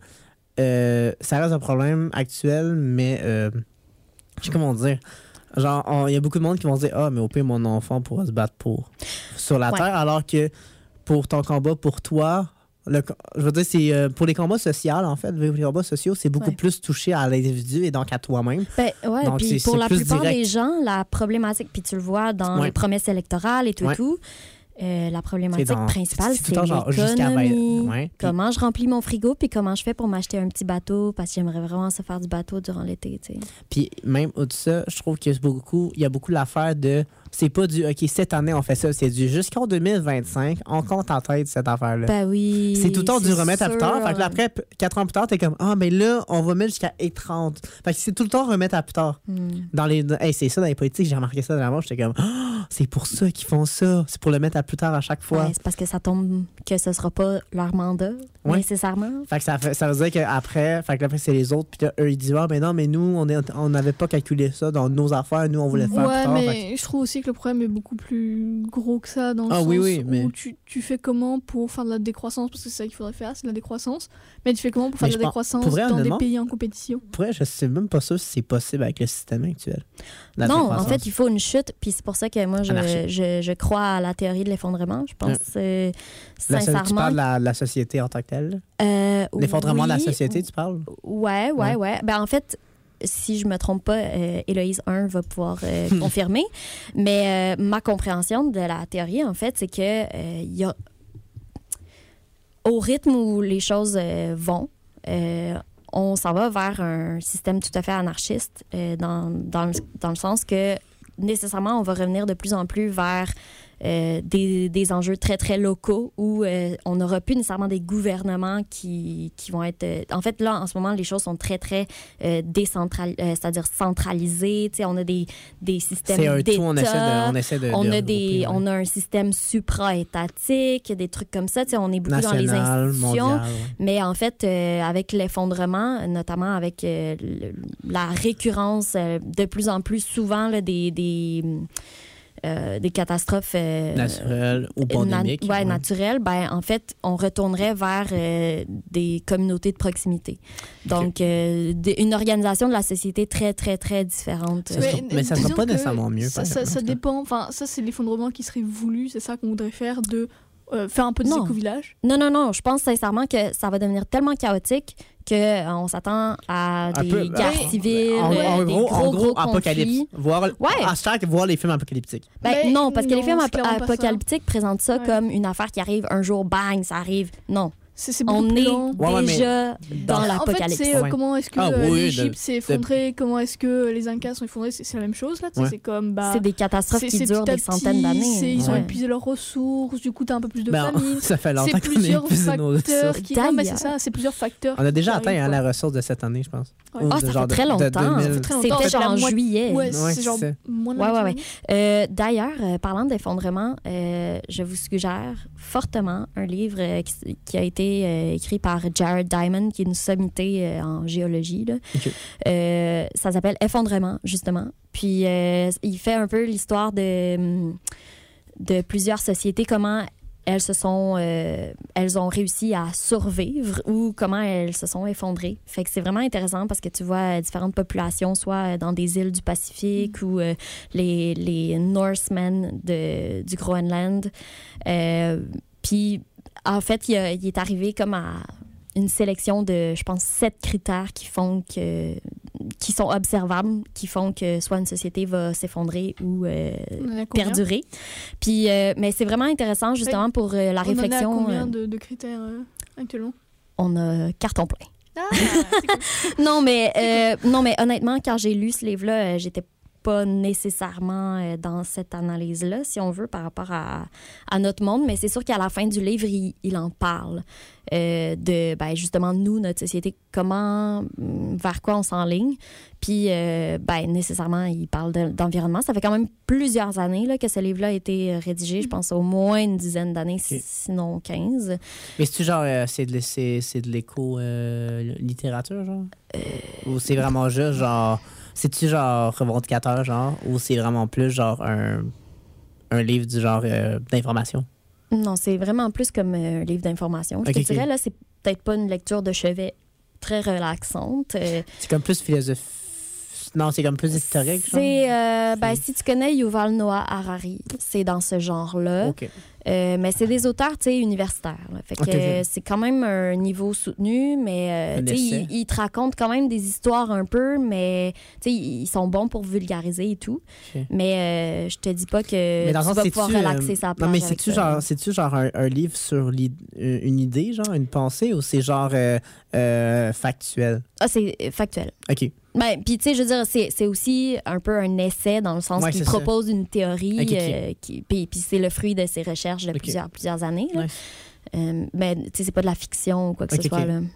Ça reste un problème actuel, mais. Je sais comment dire. Genre, il y a beaucoup de monde qui vont se dire ah, mais au pire, mon enfant pourra se battre sur la Ouais. Terre, alors que pour ton combat, pour toi, je veux dire, c'est pour les combats sociaux, en fait, les combats sociaux, c'est beaucoup Ouais. plus touché à l'individu et donc à toi-même. Ben, ouais, Donc, puis c'est pour la plus plupart direct. des gens, la problématique, puis tu le vois dans Ouais. les promesses électorales et tout, Ouais. tout, la problématique C'est dans- principale, c'est tout c'est le temps genre jusqu'à l'économie. ouais, puis- Comment je remplis mon frigo, puis comment je fais pour m'acheter un petit bateau, parce que j'aimerais vraiment se faire du bateau durant l'été, tu sais. Puis même au-dessus de ça, je trouve qu'il y a beaucoup l'affaire de. C'est pas du OK, cette année on fait ça, c'est du jusqu'en 2025, on compte en tête cette affaire-là. Ben oui. C'est tout le temps du c'est remettre à plus tard. sûr. Fait que là, après, 4 ans plus tard, t'es comme ah, mais là, on va mettre jusqu'à 30. Fait que c'est tout le temps remettre à plus tard. Hey, c'est ça dans les politiques, j'ai remarqué ça dernièrement. J'étais comme ah, c'est pour ça qu'ils font ça. C'est pour le mettre à plus tard à chaque fois. Ouais, c'est parce que ça tombe que ce sera pas leur mandat, Ouais. nécessairement. Fait que ça veut dire qu'après, c'est les autres, puis là, eux, ils disent ah, mais non, mais nous, on n'avait pas calculé ça dans nos affaires, nous, on voulait faire plus Ouais, tard. Fait mais je trouve aussi que le problème est beaucoup plus gros que ça dans le Ah sens oui, mais- où tu fais comment pour faire de la décroissance, parce que c'est ça qu'il faudrait faire, c'est de la décroissance, mais tu fais comment pour faire Mais de je la pense- décroissance pour vrai, dans des honnêtement, pays en compétition. que, pour vrai, je sais même pas sûr si c'est possible avec le système actuel. La Non, en décroissance. fait, il faut une chute, puis c'est pour ça que moi, Anarchie. je crois à la théorie de l'effondrement. Je pense tu sincèrement. parles de la société en tant que telle. L'effondrement de la oui, société, tu parles? Ouais. Ben, en fait, si je me trompe pas, Héloïse 1 va pouvoir confirmer. Mais ma compréhension de la théorie, en fait, c'est que il y a au rythme où les choses vont, on s'en va vers un système tout à fait anarchiste dans le sens que nécessairement, on va revenir de plus en plus vers des enjeux très, très locaux où on n'aura plus nécessairement des gouvernements qui vont être... en fait, là, en ce moment, les choses sont très, très c'est-à-dire centralisées. Tu sais, on a des systèmes C'est un d'État. tout, on essaie de regrouper, On a un système supra-étatique, des trucs comme ça. Tu sais, on est beaucoup national, dans les institutions. mondial, Mais en fait, avec l'effondrement, notamment avec la récurrence de plus en plus souvent là, des catastrophes naturel ou pandémique. naturelles, ben, en fait, on retournerait vers des communautés de proximité. Donc, une organisation de la société très, très, très différente. Mais ça ne sera pas nécessairement mieux. Ça dépend. Enfin, ça, c'est l'effondrement qui serait voulu. C'est ça qu'on voudrait faire, de faire un peu des éco-villages. Non. Je pense sincèrement que ça va devenir tellement chaotique qu'on s'attend à des guerres civiles, en gros, apocalypse. Voir les films apocalyptiques. Non, parce que les films c'est clairement pas ça. apocalyptiques présentent ça comme une affaire qui arrive un jour, bang, ça arrive. Non. C'est beaucoup On plus est lent. déjà dans l'apocalypse. En fait, c'est comment est-ce que l'Égypte s'est de- effondrée, comment est-ce que les Incas sont effondrés, c'est la même chose là. Ouais. C'est comme C'est des catastrophes qui durent petit à des centaines d'années. petit, Ils ont Ouais. épuisé leurs ressources, du coup t'as un peu plus de famine. Ça fait C'est longtemps qu'on a plusieurs épuisé nos facteurs ressources. qui. Non, mais c'est ça, c'est plusieurs facteurs. On a déjà qui atteint arrivent, la quoi. ressource de cette année, je pense. Ouais. Ou Ah, de ça genre fait très de longtemps. 2000. Ça fait très longtemps. C'était genre La en moitié- juillet. Ouais, Ouais, c'est genre c'est ça. moins de Ouais, la ouais, moitié ouais. D'ailleurs, parlant d'effondrement, je vous suggère fortement un livre qui a été écrit par Jared Diamond, qui est une sommité en géologie. Là. Ok. Ça s'appelle Effondrement, justement. Puis il fait un peu l'histoire de plusieurs sociétés, comment elles ont réussi à survivre ou comment elles se sont effondrées. Fait que c'est vraiment intéressant parce que tu vois différentes populations, soit dans des îles du Pacifique ou les Norsemen du Groenland. Puis, en fait, il est arrivé comme à une sélection de, je pense, 7 critères qui sont observables, qui font que soit une société va s'effondrer ou On en a combien? perdurer. Puis, mais c'est vraiment intéressant, justement, pour la réflexion. On en a combien de critères actuellement? On a carton plein. Ah, c'est cool. Non, mais honnêtement, quand j'ai lu ce livre-là, j'étais pas nécessairement dans cette analyse-là, si on veut, par rapport à notre monde. Mais c'est sûr qu'à la fin du livre, il en parle de, justement, nous, notre société, vers quoi on s'enligne. Puis, nécessairement, il parle d'environnement. Ça fait quand même plusieurs années là, que ce livre-là a été rédigé. Je pense au moins une dizaine d'années, sinon 15. Mais c'est-tu genre, c'est de l'éco-littérature, genre? Ou c'est vraiment juste, genre... C'est-tu genre revendicateur, genre? Ou c'est vraiment plus, genre, un livre du genre d'information? Non, c'est vraiment plus comme un livre d'information. Je te dirais, là, c'est peut-être pas une lecture de chevet très relaxante. C'est comme plus philosophique. Non, c'est comme plus historique, genre? Si tu connais Yuval Noah Harari, c'est dans ce genre-là. OK. Mais c'est des auteurs, tu sais, universitaires. Là. Fait que c'est quand même un niveau soutenu, mais tu sais, ils te racontent quand même des histoires un peu, mais tu sais, ils sont bons pour vulgariser et tout. Okay. Mais je te dis pas que tu vas pouvoir relaxer sa plage. Non, mais c'est-tu genre un livre sur une idée, genre une pensée, ou c'est genre factuel? Ah, c'est factuel. OK. Ben, puis, tu sais, je veux dire, c'est aussi un peu un essai dans le sens qu'il propose une théorie, puis c'est le fruit de ses recherches de plusieurs années. Là. Mais, tu sais, c'est pas de la fiction ou quoi que ce soit. Là.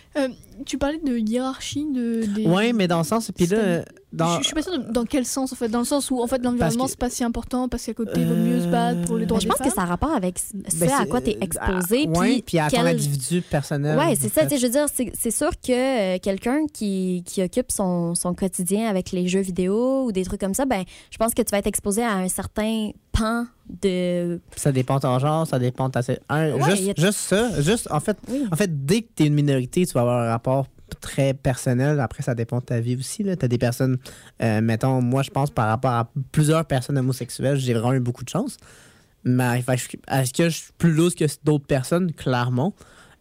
Tu parlais de hiérarchie des... Oui, mais dans le sens... Puis là, je suis pas sûre dans quel sens, en fait. Dans le sens où, en fait, l'environnement, c'est pas si important parce qu'à côté, il vaut mieux se battre pour les droits des femmes. Je pense que ça a rapport avec à quoi tu es exposé. Puis à ton individu personnel. Oui, c'est ça. Je veux dire, c'est sûr que quelqu'un qui occupe son quotidien avec les jeux vidéo ou des trucs comme ça, ben, je pense que tu vas être exposé à un certain pan de... Ça dépend de ton genre, ça dépend de ta... Juste ça. En fait, dès que tu es une minorité, tu vas avoir un rapport très personnel. Après, ça dépend de ta vie aussi. Tu as des personnes, mettons, moi, je pense par rapport à plusieurs personnes homosexuelles, j'ai vraiment eu beaucoup de chance. Mais est-ce que je suis plus loose que d'autres personnes? Clairement.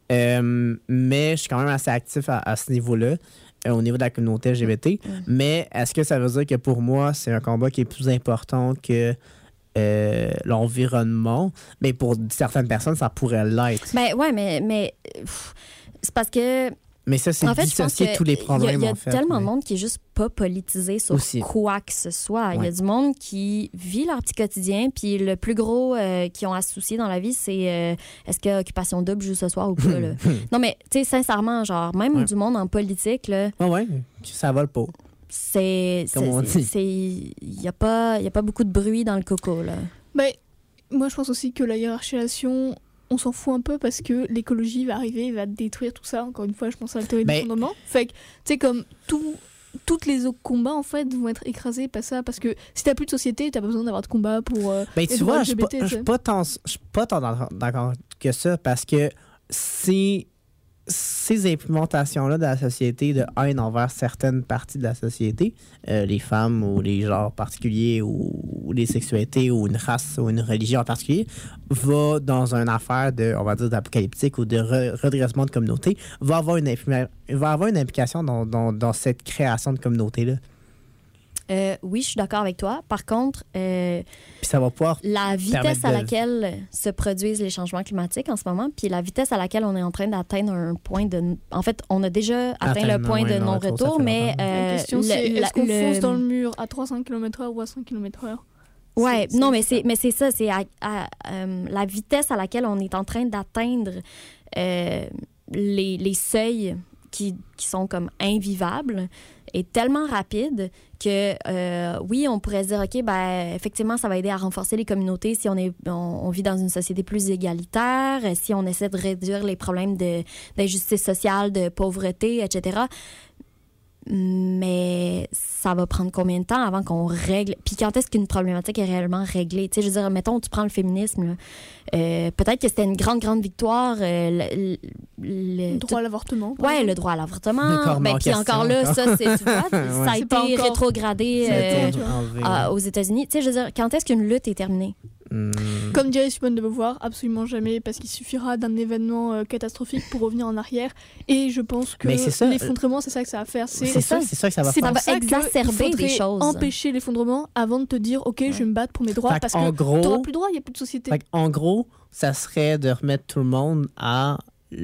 Mais je suis quand même assez actif à ce niveau-là, au niveau de la communauté LGBT. Mais est-ce que ça veut dire que pour moi, c'est un combat qui est plus important que l'environnement? Mais pour certaines personnes, ça pourrait l'être. Ben ouais, mais c'est parce que Mais ça, c'est En fait, je pense dissocier tous les problèmes, il y a en fait. tellement de monde qui est juste pas politisé sur Aussi. quoi que ce soit. Il y a Ouais. du monde qui vit leur petit quotidien, puis le plus gros qu'ils ont à se soucier dans la vie, c'est est-ce que Occupation Double joue ce soir ou pas. Là. Non, mais tu sais, sincèrement, genre, même Ouais. du monde en politique, là, Ouais, ça vole pas. Comme on dit. il y a pas beaucoup de bruit dans le coco, là. Mais moi, je pense aussi que la hiérarchisation, on s'en fout un peu parce que l'écologie va arriver, va détruire tout ça. Encore une fois, je pense à la théorie du fondement. Fait que, tu sais, comme toutes les autres combats, en fait, vont être écrasés par ça. Parce que si t'as plus de société, t'as pas besoin d'avoir de combat pour. Ben, les tu droits vois, je LGBT, suis pas tant d'accord que ça parce que ces implémentations-là de la société de haine envers certaines parties de la société, les femmes ou les genres particuliers ou les sexualités ou une race ou une religion en particulier, va dans une affaire de, on va dire, d'apocalyptique ou de redressement de communauté, va avoir une implication dans cette création de communauté-là. Oui, je suis d'accord avec toi. Par contre, Puis ça va pouvoir la vitesse permettre à de- laquelle se produisent les changements climatiques en ce moment, puis la vitesse à laquelle on est en train d'atteindre un point de... En fait, on a déjà atteint le point de non-retour, mais... La question, c'est est-ce qu'on fonce dans le mur à 300 km/h ou à 100 km/h? Ouais, non, mais c'est ça. C'est la vitesse à laquelle on est en train d'atteindre les seuils qui sont comme invivables est tellement rapide que, oui, on pourrait se dire, OK, ben, effectivement, ça va aider à renforcer les communautés si on vit dans une société plus égalitaire, si on essaie de réduire les problèmes d'injustice sociale, de pauvreté, etc. Mais ça va prendre combien de temps avant qu'on règle? Puis quand est-ce qu'une problématique est réellement réglée? Tu sais, je veux dire, mettons, tu prends le féminisme, là. Peut-être que c'était une grande victoire. Le droit à l'avortement. par Ouais, exemple. le droit à Le l'avortement. corps Ben, en puis question, encore là, encore. ça, tu vois, ça a C'est pas été encore- rétrogradé enlevé. aux États-Unis. Tu sais, je veux dire, quand est-ce qu'une lutte est terminée? Comme dirait Simone de Beauvoir, absolument jamais, parce qu'il suffira d'un événement catastrophique pour revenir en arrière. Et je pense que Mais c'est ça, l'effondrement, c'est ça que ça va faire. C'est ça que ça va C'est faire. Ça pour va ça exacerber qu'il des faudrait choses. empêcher l'effondrement avant de te dire, OK, je vais me battre pour mes droits, Fait parce qu'en que gros- t'auras plus de droits, il n'y a plus de société. En gros, ça serait de remettre tout le monde à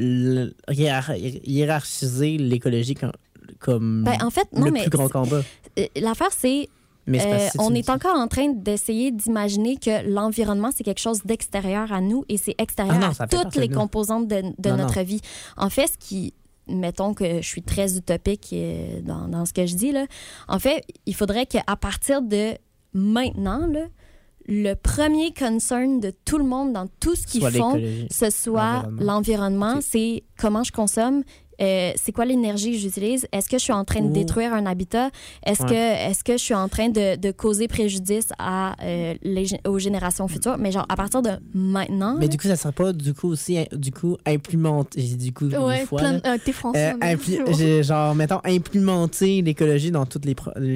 hiérarchiser l'écologie comme Ben, en fait, non, le mais plus grand combat. l'affaire, c'est Mais c'est parce que si on tu me est dis- encore en train d'essayer d'imaginer que l'environnement, c'est quelque chose d'extérieur à nous et c'est extérieur Ah non, ça à fait toutes partie les de nous. composantes de Non, notre non. vie. En fait, ce qui... Mettons que je suis très utopique dans ce que je dis, là. En fait, il faudrait qu'à partir de maintenant, là, le premier concern de tout le monde dans tout ce qu'ils Soit font, l'écologie. ce soit L'environnement. l'environnement, Ok. c'est comment je consomme, c'est quoi l'énergie que j'utilise, est-ce que je suis en train de Ou- détruire un habitat, est-ce que je suis en train de causer préjudice à, aux générations futures, mais genre à partir de maintenant, Mais là, du coup, ça serait pas du coup aussi implémenter. J'ai dit du coup Ouais, une fois. plein là. t'es français. hein, donc c'est bon. Genre, mettons, implémenter l'écologie dans toutes les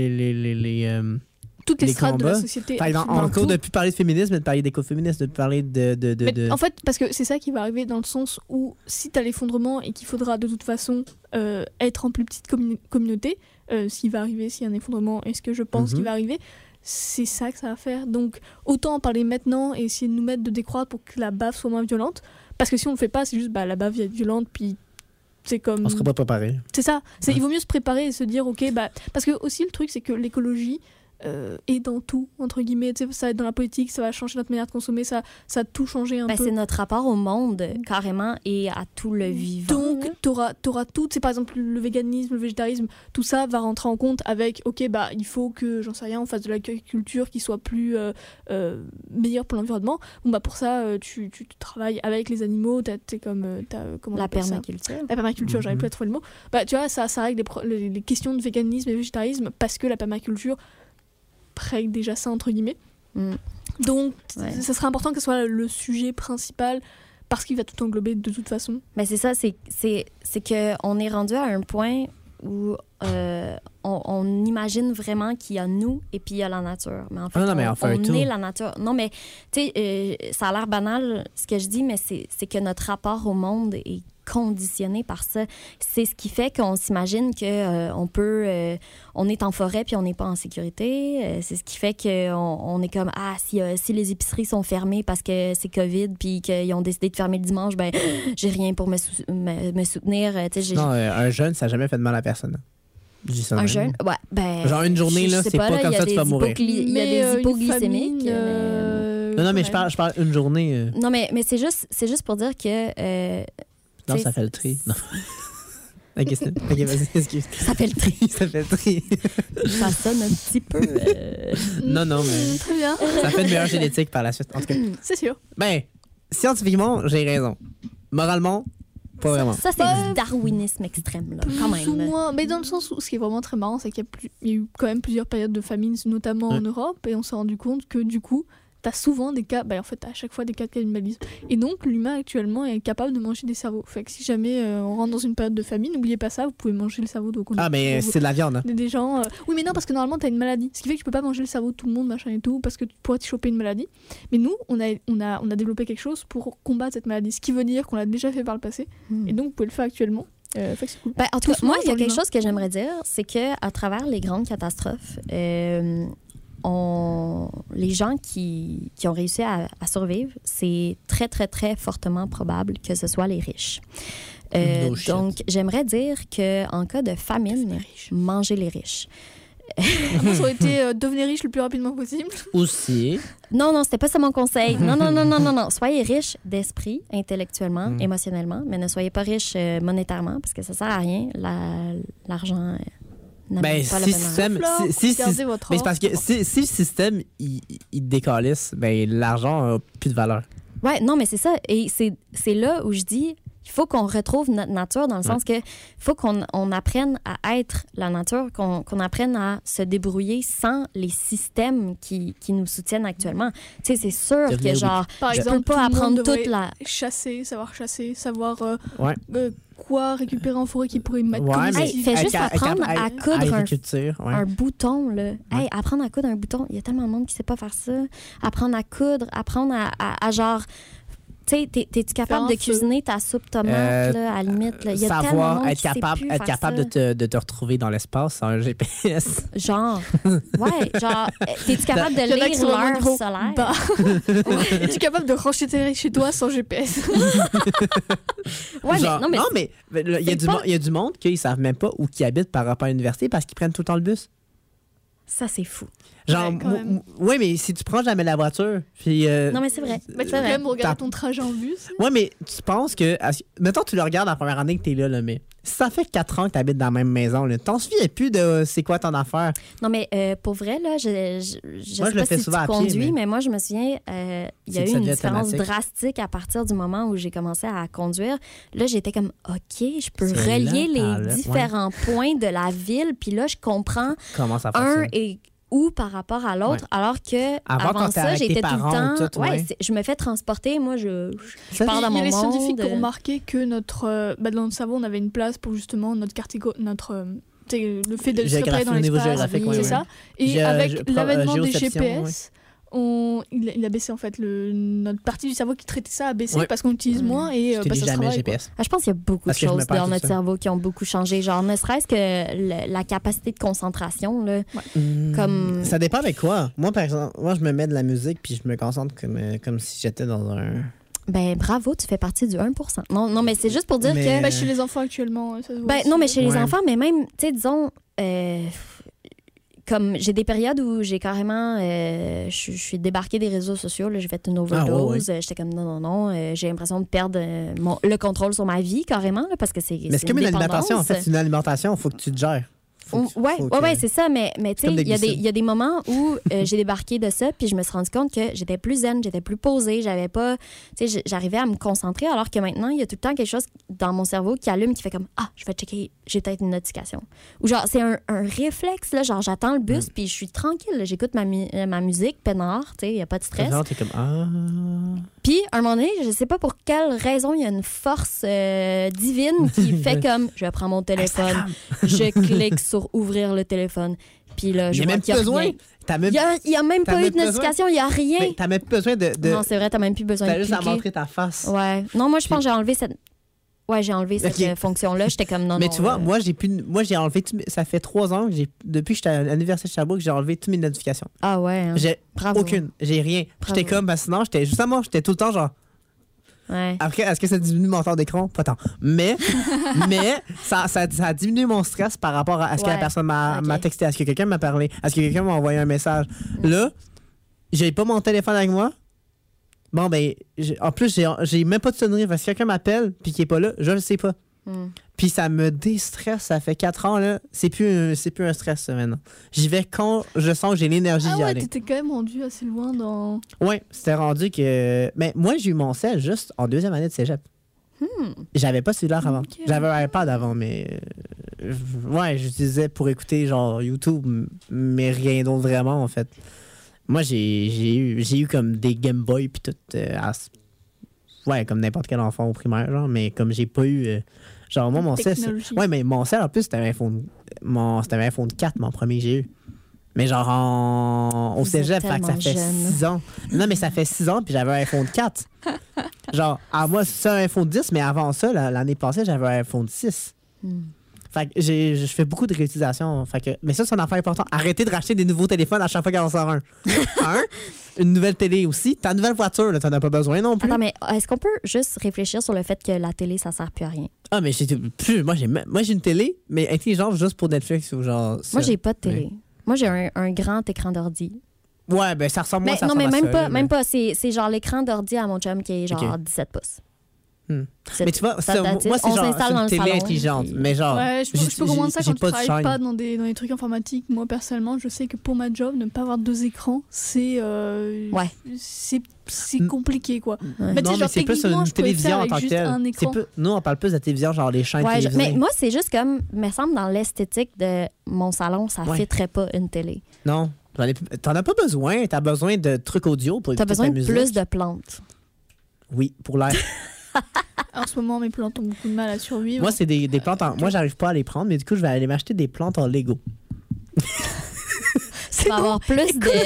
Toutes les les strates de la combats. société. Par exemple, absolument en cours tout. de plus parler de féminisme, mais de parler d'éco féministes, de parler de Mais en fait, parce que c'est ça qui va arriver dans le sens où si t'as l'effondrement et qu'il faudra de toute façon être en plus petite communauté, s'il va arriver, s'il y a un effondrement, est-ce que je pense Mhm. qu'il va arriver, c'est ça que ça va faire. Donc autant en parler maintenant et essayer de nous mettre de décroître pour que la bave soit moins violente. Parce que si on le fait pas, c'est juste la bave va être violente, puis c'est comme... on serait pas préparé. C'est ça. Ouais. Il vaut mieux se préparer et se dire, ok, parce que aussi le truc, c'est que l'écologie est dans tout, entre guillemets. Tu sais, ça va être dans la politique, ça va changer notre manière de consommer, ça a tout changé un ben, peu. c'est notre rapport au monde carrément et à tout le vivant. Donc, là. t'auras tout. C'est par exemple le véganisme, le végétarisme, tout ça va rentrer en compte avec, ok, il faut que, j'en sais rien, on fasse de l'agriculture qui soit plus meilleure pour l'environnement. Bon, pour ça, tu travailles avec les animaux, t'as comment on La appelle ça permaculture. La permaculture, j'arrive Mhm. plus à trouver le mot. Tu vois, ça règle les questions de véganisme et végétarisme parce que la permaculture règle déjà ça, entre guillemets. Mm. Donc, Ouais. ça serait important que ce soit le sujet principal parce qu'il va tout englober de toute façon. Ben c'est ça, c'est qu'on est rendu à un point où on imagine vraiment qu'il y a nous et puis il y a la nature. Mais en fait, Ah non, mais on fait un tour. est la nature. Non, mais tu sais, ça a l'air banal ce que je dis, mais c'est que notre rapport au monde est conditionné par ça. C'est ce qui fait qu'on s'imagine que on est en forêt puis on n'est pas en sécurité. C'est ce qui fait qu'on est comme si les épiceries sont fermées parce que c'est COVID puis qu'ils ont décidé de fermer le dimanche, ben j'ai rien pour me soutenir. Non, un jeûne, ça n'a jamais fait de mal à personne. Je dis ça Un même. jeûne, ouais, ben Genre une journée, là, c'est pas comme ça que tu vas mourir. Il y a des hypoglycémiques. Non, mais je parle une journée. Non, mais c'est juste pour dire que... Non, ça fait le tri. Non. Ok, vas-y, excuse. Ça fait le tri. Ça fait le tri. Ça sonne un petit peu... Non, mais Très bien. ça fait une meilleure génétique par la suite. En tout cas, C'est sûr. ben, scientifiquement, j'ai raison. Moralement, pas vraiment. Ça, c'est du darwinisme extrême, là, quand Plus ou même. moins. Mais dans le sens où ce qui est vraiment très marrant, c'est qu'il y a eu quand même plusieurs périodes de famine, notamment en Europe, et on s'est rendu compte que du coup, t'as souvent des cas, en fait, t'as à chaque fois des cas de cannibalisme. Et donc, l'humain actuellement est capable de manger des cerveaux. Fait que si jamais on rentre dans une période de famine, n'oubliez pas ça, vous pouvez manger le cerveau. Donc Mais c'est de la viande. Hein. Des gens. Oui, mais non, parce que normalement, t'as une maladie. Ce qui fait que tu peux pas manger le cerveau de tout le monde, machin et tout, parce que tu pourrais te choper une maladie. Mais nous, on a développé quelque chose pour combattre cette maladie. Ce qui veut dire qu'on l'a déjà fait par le passé. Et donc, vous pouvez le faire actuellement. Fait que c'est cool. En tout cas, moi, il y a quelque l'humain. chose que j'aimerais dire, c'est que à travers les grandes catastrophes, les gens qui ont réussi à survivre, c'est très, très, très fortement probable que ce soit les riches. Donc, j'aimerais dire qu'en cas de famine, mangez les riches. Moi, ça aurait été devenir riche le plus rapidement possible. Aussi. Non, c'était pas ça mon conseil. Non. Soyez riche d'esprit, intellectuellement, émotionnellement, mais ne soyez pas riche monétairement parce que ça sert à rien. L'argent... Ben, si le système. Gardez votre Mais or. c'est parce que si le système, il décalisse, ben, l'argent a plus de valeur. Ouais, non, mais c'est ça. Et c'est là où je dis, il faut qu'on retrouve notre nature dans le sens que il faut qu'on apprenne à être la nature, qu'on apprenne à se débrouiller sans les systèmes qui nous soutiennent actuellement. Tu sais, c'est sûr que genre, Par je exemple, peux pas tout le monde apprendre toute devrait la... chasser, savoir quoi récupérer en forêt qui pourrait mettre Ouais, mais Hey, fais juste apprendre à coudre un bouton, là. Hey, apprendre à coudre un bouton. Il y a tellement de monde qui sait pas faire ça. Apprendre à coudre, apprendre à genre... Tu sais, t'es-tu capable de cuisiner ta soupe tomate, là, à la limite? Là. Il y a tellement de savoir monde être qui sait capable, plus être faire capable ça. de te retrouver dans l'espace sans un GPS. Genre, t'es-tu capable de Il y en a qui lire sont vraiment l'heure gros. solaire? Bah. Es-tu capable de racheter chez toi sans GPS? Ouais, Genre, mais non, mais il y a du monde qui ne savent même pas où ils habitent par rapport à l'université parce qu'ils prennent tout le temps le bus. ça, c'est fou. Genre, Ouais, quand même. oui, mais si tu prends jamais la voiture, puis... Non, mais c'est vrai. Mais tu peux quand même regarder ton trajet en bus. Ouais, mais tu penses que... Mettons, tu le regardes la première année que t'es là, mais si ça fait 4 ans que t'habites dans la même maison, là, t'en souviens plus de c'est quoi ton affaire. Non, mais pour vrai, là, je Moi, sais je le pas fais si souvent tu à pied, conduis, mais- mais moi, je me souviens, il y a C'est que eu ça une devient différence automatique. drastique à partir du moment où j'ai commencé à conduire. Là, j'étais comme, OK, je peux C'est relier lent, par les là, différents points de la ville, puis là, je comprends Comment ça un fonctionne? et où par rapport à l'autre, alors que Avant, quand avant t'es ça, avec tes j'étais tout le parents, temps... tout, ouais. je me fais transporter, moi, je Ça, pars dans Il y a mon les monde. scientifiques qui ont remarqué que dans notre cerveau, on avait une place pour justement notre quartier, le fait de se repérer dans Au niveau l'espace, géographique, oui, c'est oui. ça. Et Gé- avec l'avènement des géoception, GPS, il a baissé en fait notre partie du cerveau qui traitait ça a baissé Ouais. parce qu'on utilise moins et Je te bah, dis ça se jamais le travaille, quoi. GPS. Je pense qu'il y a beaucoup Parce de que je me choses perds dans tout notre ça. cerveau qui ont beaucoup changé. Genre, ne serait-ce que la capacité de concentration. Là. Comme- Ça dépend avec quoi. Moi, par exemple, je me mets de la musique puis je me concentre comme si j'étais dans un... Ben, bravo, tu fais partie du 1%. Non, mais c'est juste pour dire Mais- que... Bah, chez les enfants actuellement, ça se voit Ben, aussi, non, mais chez les Ouais. enfants, mais même, tu sais, disons... comme j'ai des périodes où j'ai carrément... je suis débarquée des réseaux sociaux, là, j'ai fait une overdose. J'étais comme, non, j'ai l'impression de perdre le contrôle sur ma vie, carrément, là, parce que c'est Mais c'est comme une alimentation, en fait. dépendance. C'est une alimentation, il faut que tu te gères. Ouais, c'est ça, mais tu sais, comme des il y glucides. a des moments où j'ai débarqué de ça, puis je me suis rendu compte que j'étais plus zen, j'étais plus posée, j'avais pas, tu sais, j'arrivais à me concentrer, alors que maintenant, il y a tout le temps quelque chose dans mon cerveau qui allume, qui fait comme, je vais checker, j'ai peut-être une notification. Ou genre, c'est un réflexe, là, genre, j'attends le bus, puis je suis tranquille, là, j'écoute ma musique, peinard, tu sais, il y a pas de stress. T'es comme, Puis, à un moment donné, je sais pas pour quelle raison, il y a une force divine qui fait comme, je prends mon téléphone, je clique sur ouvrir le téléphone, puis là, il je n'y a vois même qu'il y a besoin. rien. T'as même... Il y a même t'as pas eu même de notification, il y a rien. Mais t'as même plus besoin de... Non, c'est vrai, t'as même plus besoin T'as de juste à cliquer. montrer ta face. Ouais. Non, moi, je pense que j'ai enlevé cette... Ouais, j'ai enlevé cette Ok. fonction-là. J'étais comme non. Mais non, tu vois, moi, j'ai enlevé. Ça fait 3 ans que depuis que j'étais à l'Université de Sherbrooke, j'ai enlevé toutes mes notifications. Ah ouais. Hein. J'ai Bravo. aucune. J'ai rien. Bravo. J'étais comme, sinon, j'étais tout le temps genre. Ouais. Après, est-ce que ça diminue mon temps d'écran? Pas tant. Mais ça a diminué mon stress par rapport à ce que la Ouais. personne m'a Ok. texté, à ce que quelqu'un m'a parlé, à ce que quelqu'un m'a envoyé un message. Là, j'ai pas mon téléphone avec moi. Bon, ben, en plus, j'ai même pas de sonnerie. Parce que quelqu'un m'appelle puis qui est pas là, je le sais pas. Puis ça me déstresse. Ça fait 4 ans, là. C'est plus un stress, ça, maintenant. J'y vais quand je sens que j'ai l'énergie Ah d'y ouais, aller. t'étais quand même rendu assez loin dans. Ouais, c'était rendu que. Mais moi, j'ai eu mon cell juste en 2e année de cégep. J'avais pas celui-là avant. Ok. J'avais un iPad avant, mais. Ouais, j'utilisais pour écouter genre YouTube, mais rien d'autre vraiment, en fait. Moi, j'ai eu comme des Game Boy puis tout. Ouais, comme n'importe quel enfant au primaire, genre, mais comme j'ai pas eu. Genre, moi, mon cell. Technologie. Ouais, mais mon cell, en plus, c'était un iPhone. C'était un iPhone 4, mon premier que j'ai eu. Mais genre au Vous cégep, êtes fait que ça tellement fait jeune. 6 ans. Non, mais ça fait 6 ans, puis j'avais un iPhone 4. Genre, à moi, c'est un iPhone 10, mais avant ça, l'année passée, j'avais un iPhone 6. Fait que je fais beaucoup de réutilisation. Fait que, mais ça, c'est un affaire important. Arrêtez de racheter des nouveaux téléphones à chaque fois qu'il en sort un. Une nouvelle télé aussi. Ta nouvelle voiture, là, t'en as pas besoin non plus. Attends, mais est-ce qu'on peut juste réfléchir sur le fait que la télé, ça sert plus à rien? Ah, mais moi, j'ai une télé, mais intelligente juste pour Netflix ou genre. Ça. Moi, j'ai pas de télé. Moi, j'ai un grand écran d'ordi. Ouais, ben ça ressemble Mais, ça non, mais ressemble même à pas, ça, même pas. C'est genre l'écran d'ordi à mon chum qui est genre Ok. 17 pouces. Mais tu vois, moi, c'est on genre s'installe c'est dans une le télé salon, intelligente. puis- Mais genre. Ouais, je peux comprendre ça j'ai quand tu pas de travailles chaîne. pas dans des trucs informatiques. Moi, personnellement, je sais que pour ma job, ne pas avoir 2 écrans, c'est Ouais. c'est compliqué, quoi. Ouais. Mais tu Non, sais, genre, mais c'est plus techniquement, une je pourrais télévision faire en avec tant que juste telle. un écran. Nous, on parle plus de télévision, genre les chaînes Ouais, télévisées. mais moi, c'est juste comme, me semble, dans l'esthétique de mon salon, ça Ouais. fitterait pas une télé. Non. T'en as pas besoin. T'as besoin de trucs audio pour T'as écouter besoin ta de musique. plus de plantes. Oui, pour l'air. En ce moment, mes plantes ont beaucoup de mal à survivre. Moi, c'est des plantes en... Moi, j'arrive pas à les prendre, mais du coup, je vais aller m'acheter des plantes en Lego. Tu vas avoir plus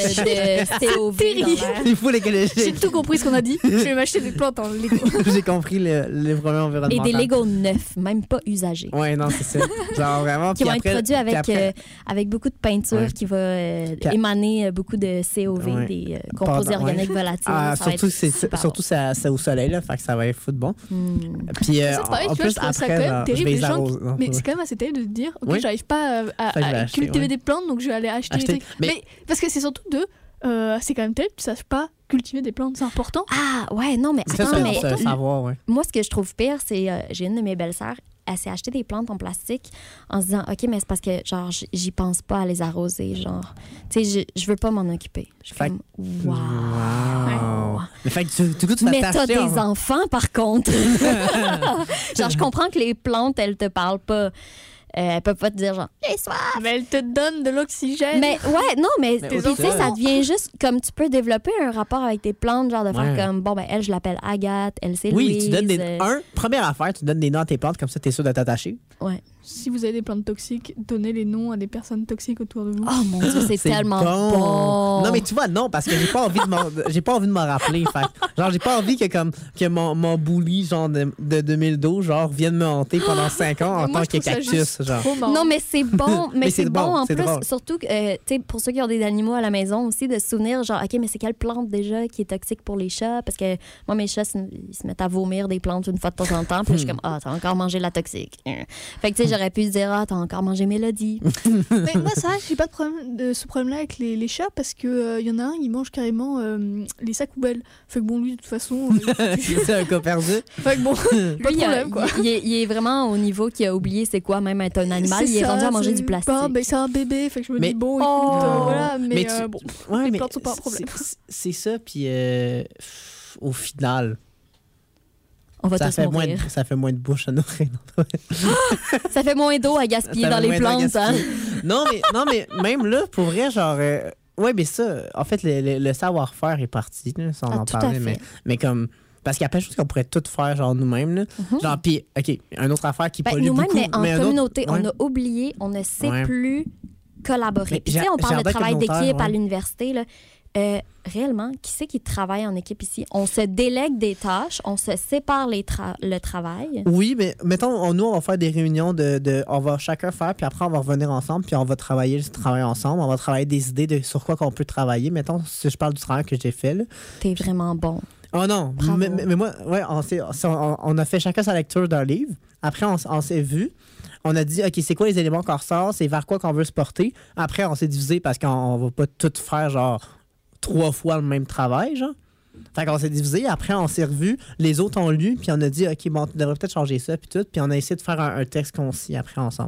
de COV dans l'air. Il faut J'ai l'écologique. tout compris ce qu'on a dit. Je vais m'acheter des plantes en Lego. J'ai compris le premier Et environnemental. des Legos neufs, même pas usagés. Ouais, non, c'est ça. Genre vraiment. Qui puis vont après- être produits puis après- avec beaucoup de peinture Ouais. qui va Puis- émaner beaucoup de COV, Ouais. des composés Pardon, ouais. organiques volatiles. Ah, Ça va surtout être super surtout c'est au soleil, là, fait que ça va être fou de bon. bon. Puis Ça, c'est pareil, en tu vois, plus, je trouve ça après, quand même genre, je terrible, vais les les gens arroser. Non, Mais ouais. c'est quand même assez terrible de se dire, ok, Oui. j'arrive pas à je vais acheter, cultiver ouais. des plantes, donc je vais aller acheter des Acheter. trucs. Mais- Mais parce que c'est surtout c'est quand même terrible que tu saches pas cultiver des plantes, c'est important. Ah, ouais, non, mais Ça, attends, c'est mais un savoir, ouais. moi, ce que je trouve pire, c'est j'ai une de mes belles-sœurs, elle s'est acheté des plantes en plastique en se disant, OK, mais c'est parce que, genre, j'y pense pas à les arroser, genre. Tu sais, je veux pas m'en occuper. Je suis Fait comme, wow. Wow. Mais fait que du coup, tu vas Mais t'as t'acheter. des enfants, par contre. Genre, je comprends que les plantes, elles te parlent pas. Elles peuvent pas te dire, genre, j'ai soif. Mais elle te donne de l'oxygène. Mais ouais, non, mais Mais puis, au tu sais, final- ça devient juste comme tu peux développer un rapport avec tes plantes, genre de faire Ouais. comme, bon, ben, elle, je l'appelle Agathe, elle, c'est Oui, Louise. tu donnes première affaire, tu donnes des noms à tes plantes, comme ça, t'es sûr de t'attacher. Ouais. Si vous avez des plantes toxiques, donnez les noms à des personnes toxiques autour de vous. Oh mon Dieu, c'est tellement bon. Non, mais tu vois, non, parce que j'ai pas envie de m'en rappeler. Fait. Genre, j'ai pas envie que mon bully, genre, de 2012, genre, vienne me hanter pendant 5 ans en Moi, tant je que trouve ça cactus, juste genre. trop marrant. Non, mais c'est bon. Mais Mais c'est c'est bon, bon, en c'est plus. drôle. Surtout, tu sais, pour ceux qui ont des animaux à la maison aussi, de se souvenir, genre, OK, mais c'est quelle plante déjà qui est toxique pour les chats? Parce que moi, mes chats, ils se mettent à vomir des plantes une fois de temps en temps. Puis je suis comme, ah, t'as encore mangé la toxique. Fait que, tu sais, j'aurais pu dire, ah, t'as encore mangé Mélodie. Mais moi, ça, j'ai pas de problème de ce problème-là avec les chats parce que y en a un, il mange carrément les sacs poubelles. Fait que bon, lui, de toute façon. C'est un cas perdu. Fait que bon, pas de Lui, problème, quoi. il est vraiment au niveau qu'il a oublié c'est quoi même être un animal. C'est Il est ça, rendu à manger c'est- du plastique. Bah, c'est un bébé, fait que je me Mais- dis, bon, Oh. écoute, voilà, mais, tu- bon. Ouais, les mais plantes sont pas un problème. c'est ça, puis au final, On va ça tous fait, moins mourir. ça fait moins de bouche à nourrir. Ça fait moins d'eau à gaspiller Ça dans fait les moins de plantes. Hein? gaspiller. Non, mais même là, pour vrai, genre. Ouais, mais ça, en fait, le savoir-faire est parti, là, sans Ah, en tout à parler, fait. mais comme. Parce qu'il y a plein de choses qu'on pourrait tout faire, genre nous-mêmes, là. Genre, puis, OK, une autre affaire qui Ben, pollue nous-mêmes, beaucoup. mais en un autre- communauté, ouais. on a oublié, on ne sait Ouais. plus collaborer. Mais Puis, tu sais, on parle de jardin travail communautaire, d'équipe à ouais. l'université. Là. réellement, qui c'est qui travaille en équipe ici? On se délègue des tâches, on se sépare le travail. Oui, mais mettons, nous, on va faire des réunions on va chacun faire, puis après, on va revenir ensemble, puis on va travailler ensemble. On va travailler des idées sur quoi qu'on peut travailler. Mettons, si je parle du travail que j'ai fait, là. T'es vraiment bon. Oh non, mais moi, ouais, on a fait chacun sa lecture d'un livre. Après, on s'est vu. On a dit, OK, c'est quoi les éléments qu'on ressort? C'est vers quoi qu'on veut se porter? Après, on s'est divisé parce qu'on va pas tout faire, genre, 3 fois le même travail, genre. Fait qu'on s'est divisé. Après, on s'est revus. Les autres ont lu, puis on a dit, OK, bon, tu devrais peut-être changer ça, puis tout. Puis on a essayé de faire un texte concis après ensemble.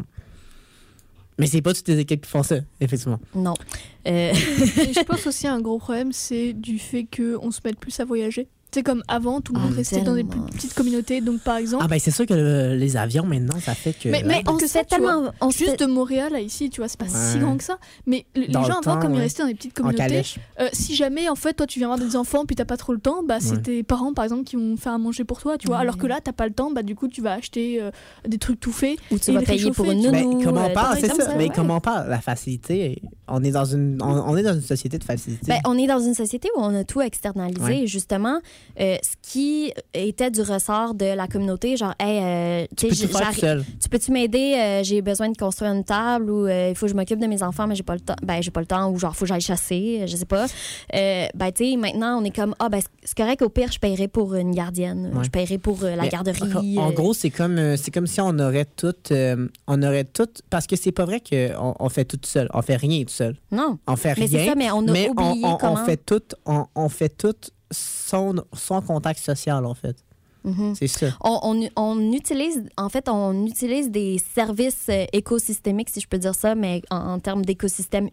Mais c'est pas toutes les équipes qui font ça, effectivement. Non. Et je pense aussi un gros problème, c'est du fait qu'on se mette plus à voyager. C'est comme avant, tout le monde restait dans des plus petites communautés. Donc, par exemple... Ah ben c'est sûr que les avions, maintenant, ça fait que... Mais on que sait tellement... Juste de Montréal à ici, tu vois, c'est pas si grand que ça. Mais les Dans gens le temps, avant, comme ils restaient dans des petites communautés, si jamais, en fait, toi, tu viens avoir des enfants puis t'as pas trop le temps, bah c'est tes parents, par exemple, qui vont faire à manger pour toi, tu vois. Alors que là, t'as pas le temps, bah du coup, tu vas acheter des trucs tout faits. Ou tu vas payer pour une nounou. Mais comment on parle, c'est ça. ça, mais comment on parle? La facilité, on est dans une société de facilité. Ben, on est dans une société où on a tout externalisé. Ouais. Et justement, ce qui était du ressort de la communauté, genre, hey, tu peux tout faire tout seul. Tu peux-tu m'aider? J'ai besoin de construire une table ou il faut que je m'occupe de mes enfants, mais j'ai pas le temps. Ben, j'ai pas le temps ou genre, faut que j'aille chasser, je sais pas. Ben, tu sais, maintenant, on est comme, c'est correct, au pire, je paierai pour une gardienne. Ouais. Je paierai pour la garderie. En gros, c'est comme si on aurait tout, parce que c'est pas vrai qu'on fait tout seul. On fait rien tout seul. Non. On fait rien. Mais c'est ça, mais on a oublié comment. On fait tout sans contact social, en fait. Mm-hmm. C'est ça. On utilise des services écosystémiques, si je peux dire ça, mais en termes d'écosystème.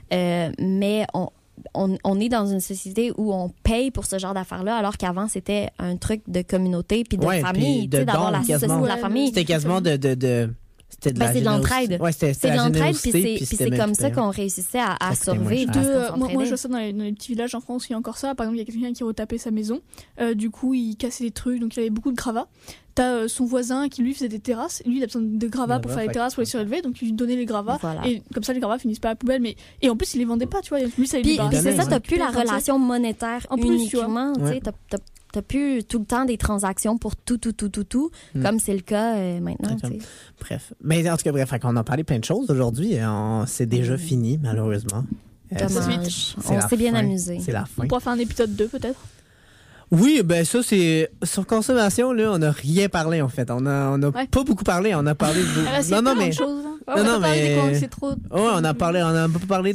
Mais on est dans une société où on paye pour ce genre d'affaires-là, alors qu'avant, c'était un truc de communauté puis de famille, puis d'avoir la société de la famille. C'était quasiment c'est de l'entraide. Ouais, c'est de l'entraide, puis c'est comme ça qu'on réussissait à survivre. Moi, je vois ça dans les petits villages en France, il y a encore ça. Par exemple, il y a quelqu'un qui retapait sa maison. Du coup, il cassait des trucs, donc il avait beaucoup de gravats. T'as son voisin qui, lui, faisait des terrasses. Lui, il a besoin de gravats pour faire les terrasses, pour les surélever. Donc, il lui donnait les gravats. Voilà. Et comme ça, les gravats finissent pas à la poubelle. Et en plus, il les vendait pas, tu vois. Lui, ça puis c'est ça, t'as plus la relation monétaire en plus, uniquement. Tu sais, t'as plus tout le temps des transactions pour tout, comme c'est le cas maintenant. Bref. Mais en tout cas, on a parlé plein de choses aujourd'hui. C'est déjà fini, malheureusement. Dommage. On s'est bien amusé. C'est la fin. On pourra faire un épisode 2, peut-être. Oui, ben ça, c'est... Sur consommation, là, on n'a rien parlé, en fait. On a pas beaucoup parlé. On a parlé de... non, mais... C'est trop... Ouais, on a beaucoup parlé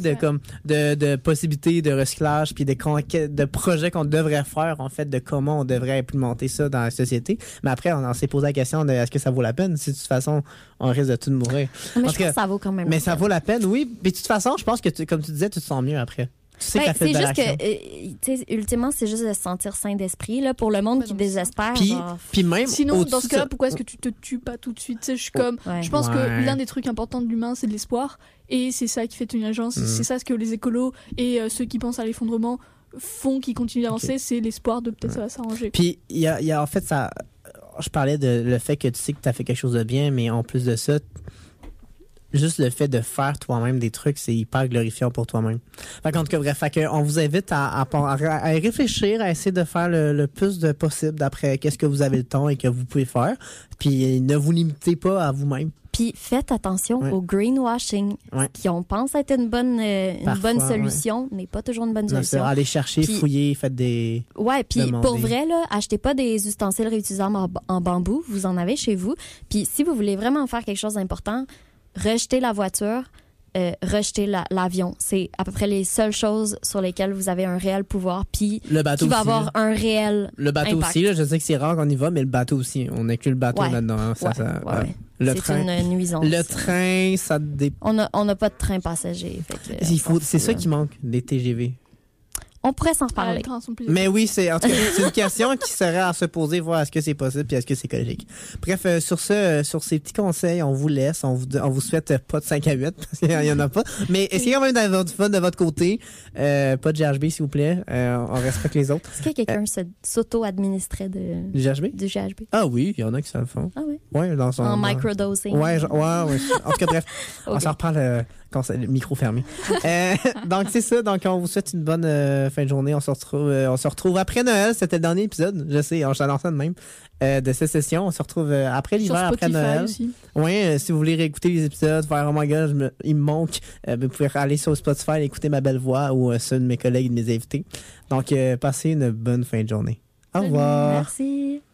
de possibilités de recyclage puis de projets qu'on devrait faire, en fait, de comment on devrait implémenter ça dans la société. Mais après, on s'est posé la question de est-ce que ça vaut la peine? Si de toute façon, on risque de tout mourir. Mais je pense que ça vaut quand même mais ça vaut la peine, oui. Mais de toute façon, je pense que, comme tu disais, tu te sens mieux après. Tu sais que c'est juste que, ultimement, c'est juste de se sentir sain d'esprit, là, pour le monde qui désespère. Puis même. Sinon, dans ce cas-là, pourquoi est-ce que tu te tues pas tout de suite? Je pense que l'un des trucs importants de l'humain, c'est de l'espoir. Et c'est ça qui fait une agence. C'est ça ce que les écolos et ceux qui pensent à l'effondrement font, qui continuent d'avancer. C'est l'espoir de peut-être ça va s'arranger. Puis, il y a en fait, ça. Je parlais de le fait que tu sais que tu as fait quelque chose de bien, mais en plus de ça, juste le fait de faire toi-même des trucs, c'est hyper glorifiant pour toi-même. En tout cas, bref, on vous invite à réfléchir, à essayer de faire le plus de possible d'après qu'est-ce que vous avez le temps et que vous pouvez faire. Puis ne vous limitez pas à vous-même. Puis faites attention au greenwashing, qui on pense être une bonne solution, n'est pas toujours une bonne solution. Allez chercher, fouiller, faites des... Ouais, puis pour vrai, là, achetez pas des ustensiles réutilisables en bambou, vous en avez chez vous. Puis si vous voulez vraiment faire quelque chose d'important, rejetez la voiture, rejetez l'avion. C'est à peu près les seules choses sur lesquelles vous avez un réel pouvoir, puis le bateau qui va aussi, avoir un réel le bateau impact. Aussi, là, je sais que c'est rare qu'on y va, mais le bateau aussi. On n'inclut le bateau là-dedans. Hein, Le train, une nuisance. Le train, ça dépend. On n'a pas de train passager. C'est ça qui manque, les TGV. On pourrait s'en reparler. Mais oui, c'est une question qui serait à se poser, voir est-ce que c'est possible puis est-ce que c'est écologique. Bref, sur ces petits conseils, on vous laisse. On vous souhaite pas de 5 à 8 parce qu'il y en a pas. Mais essayez quand même d'avoir du fun de votre côté. Pas de GHB, s'il vous plaît. On respecte les autres. Est-ce que quelqu'un s'auto-administrait du GHB? Ah oui, il y en a qui s'en font. Ah oui? Ouais, en microdosing. Ouais. En tout cas, bref, on s'en reparle Quand c'est le micro fermé. Donc, c'est ça. Donc, on vous souhaite une bonne fin de journée. On se retrouve après Noël. C'était le dernier épisode. Je sais, on s'annonce de même. De cette session. On se retrouve après l'hiver, après Noël. Oui, si vous voulez réécouter les épisodes, faire oh my god, il me manque, vous pouvez aller sur Spotify et écouter ma belle voix ou ceux de mes collègues et de mes invités. Donc, passez une bonne fin de journée. Au revoir. Merci.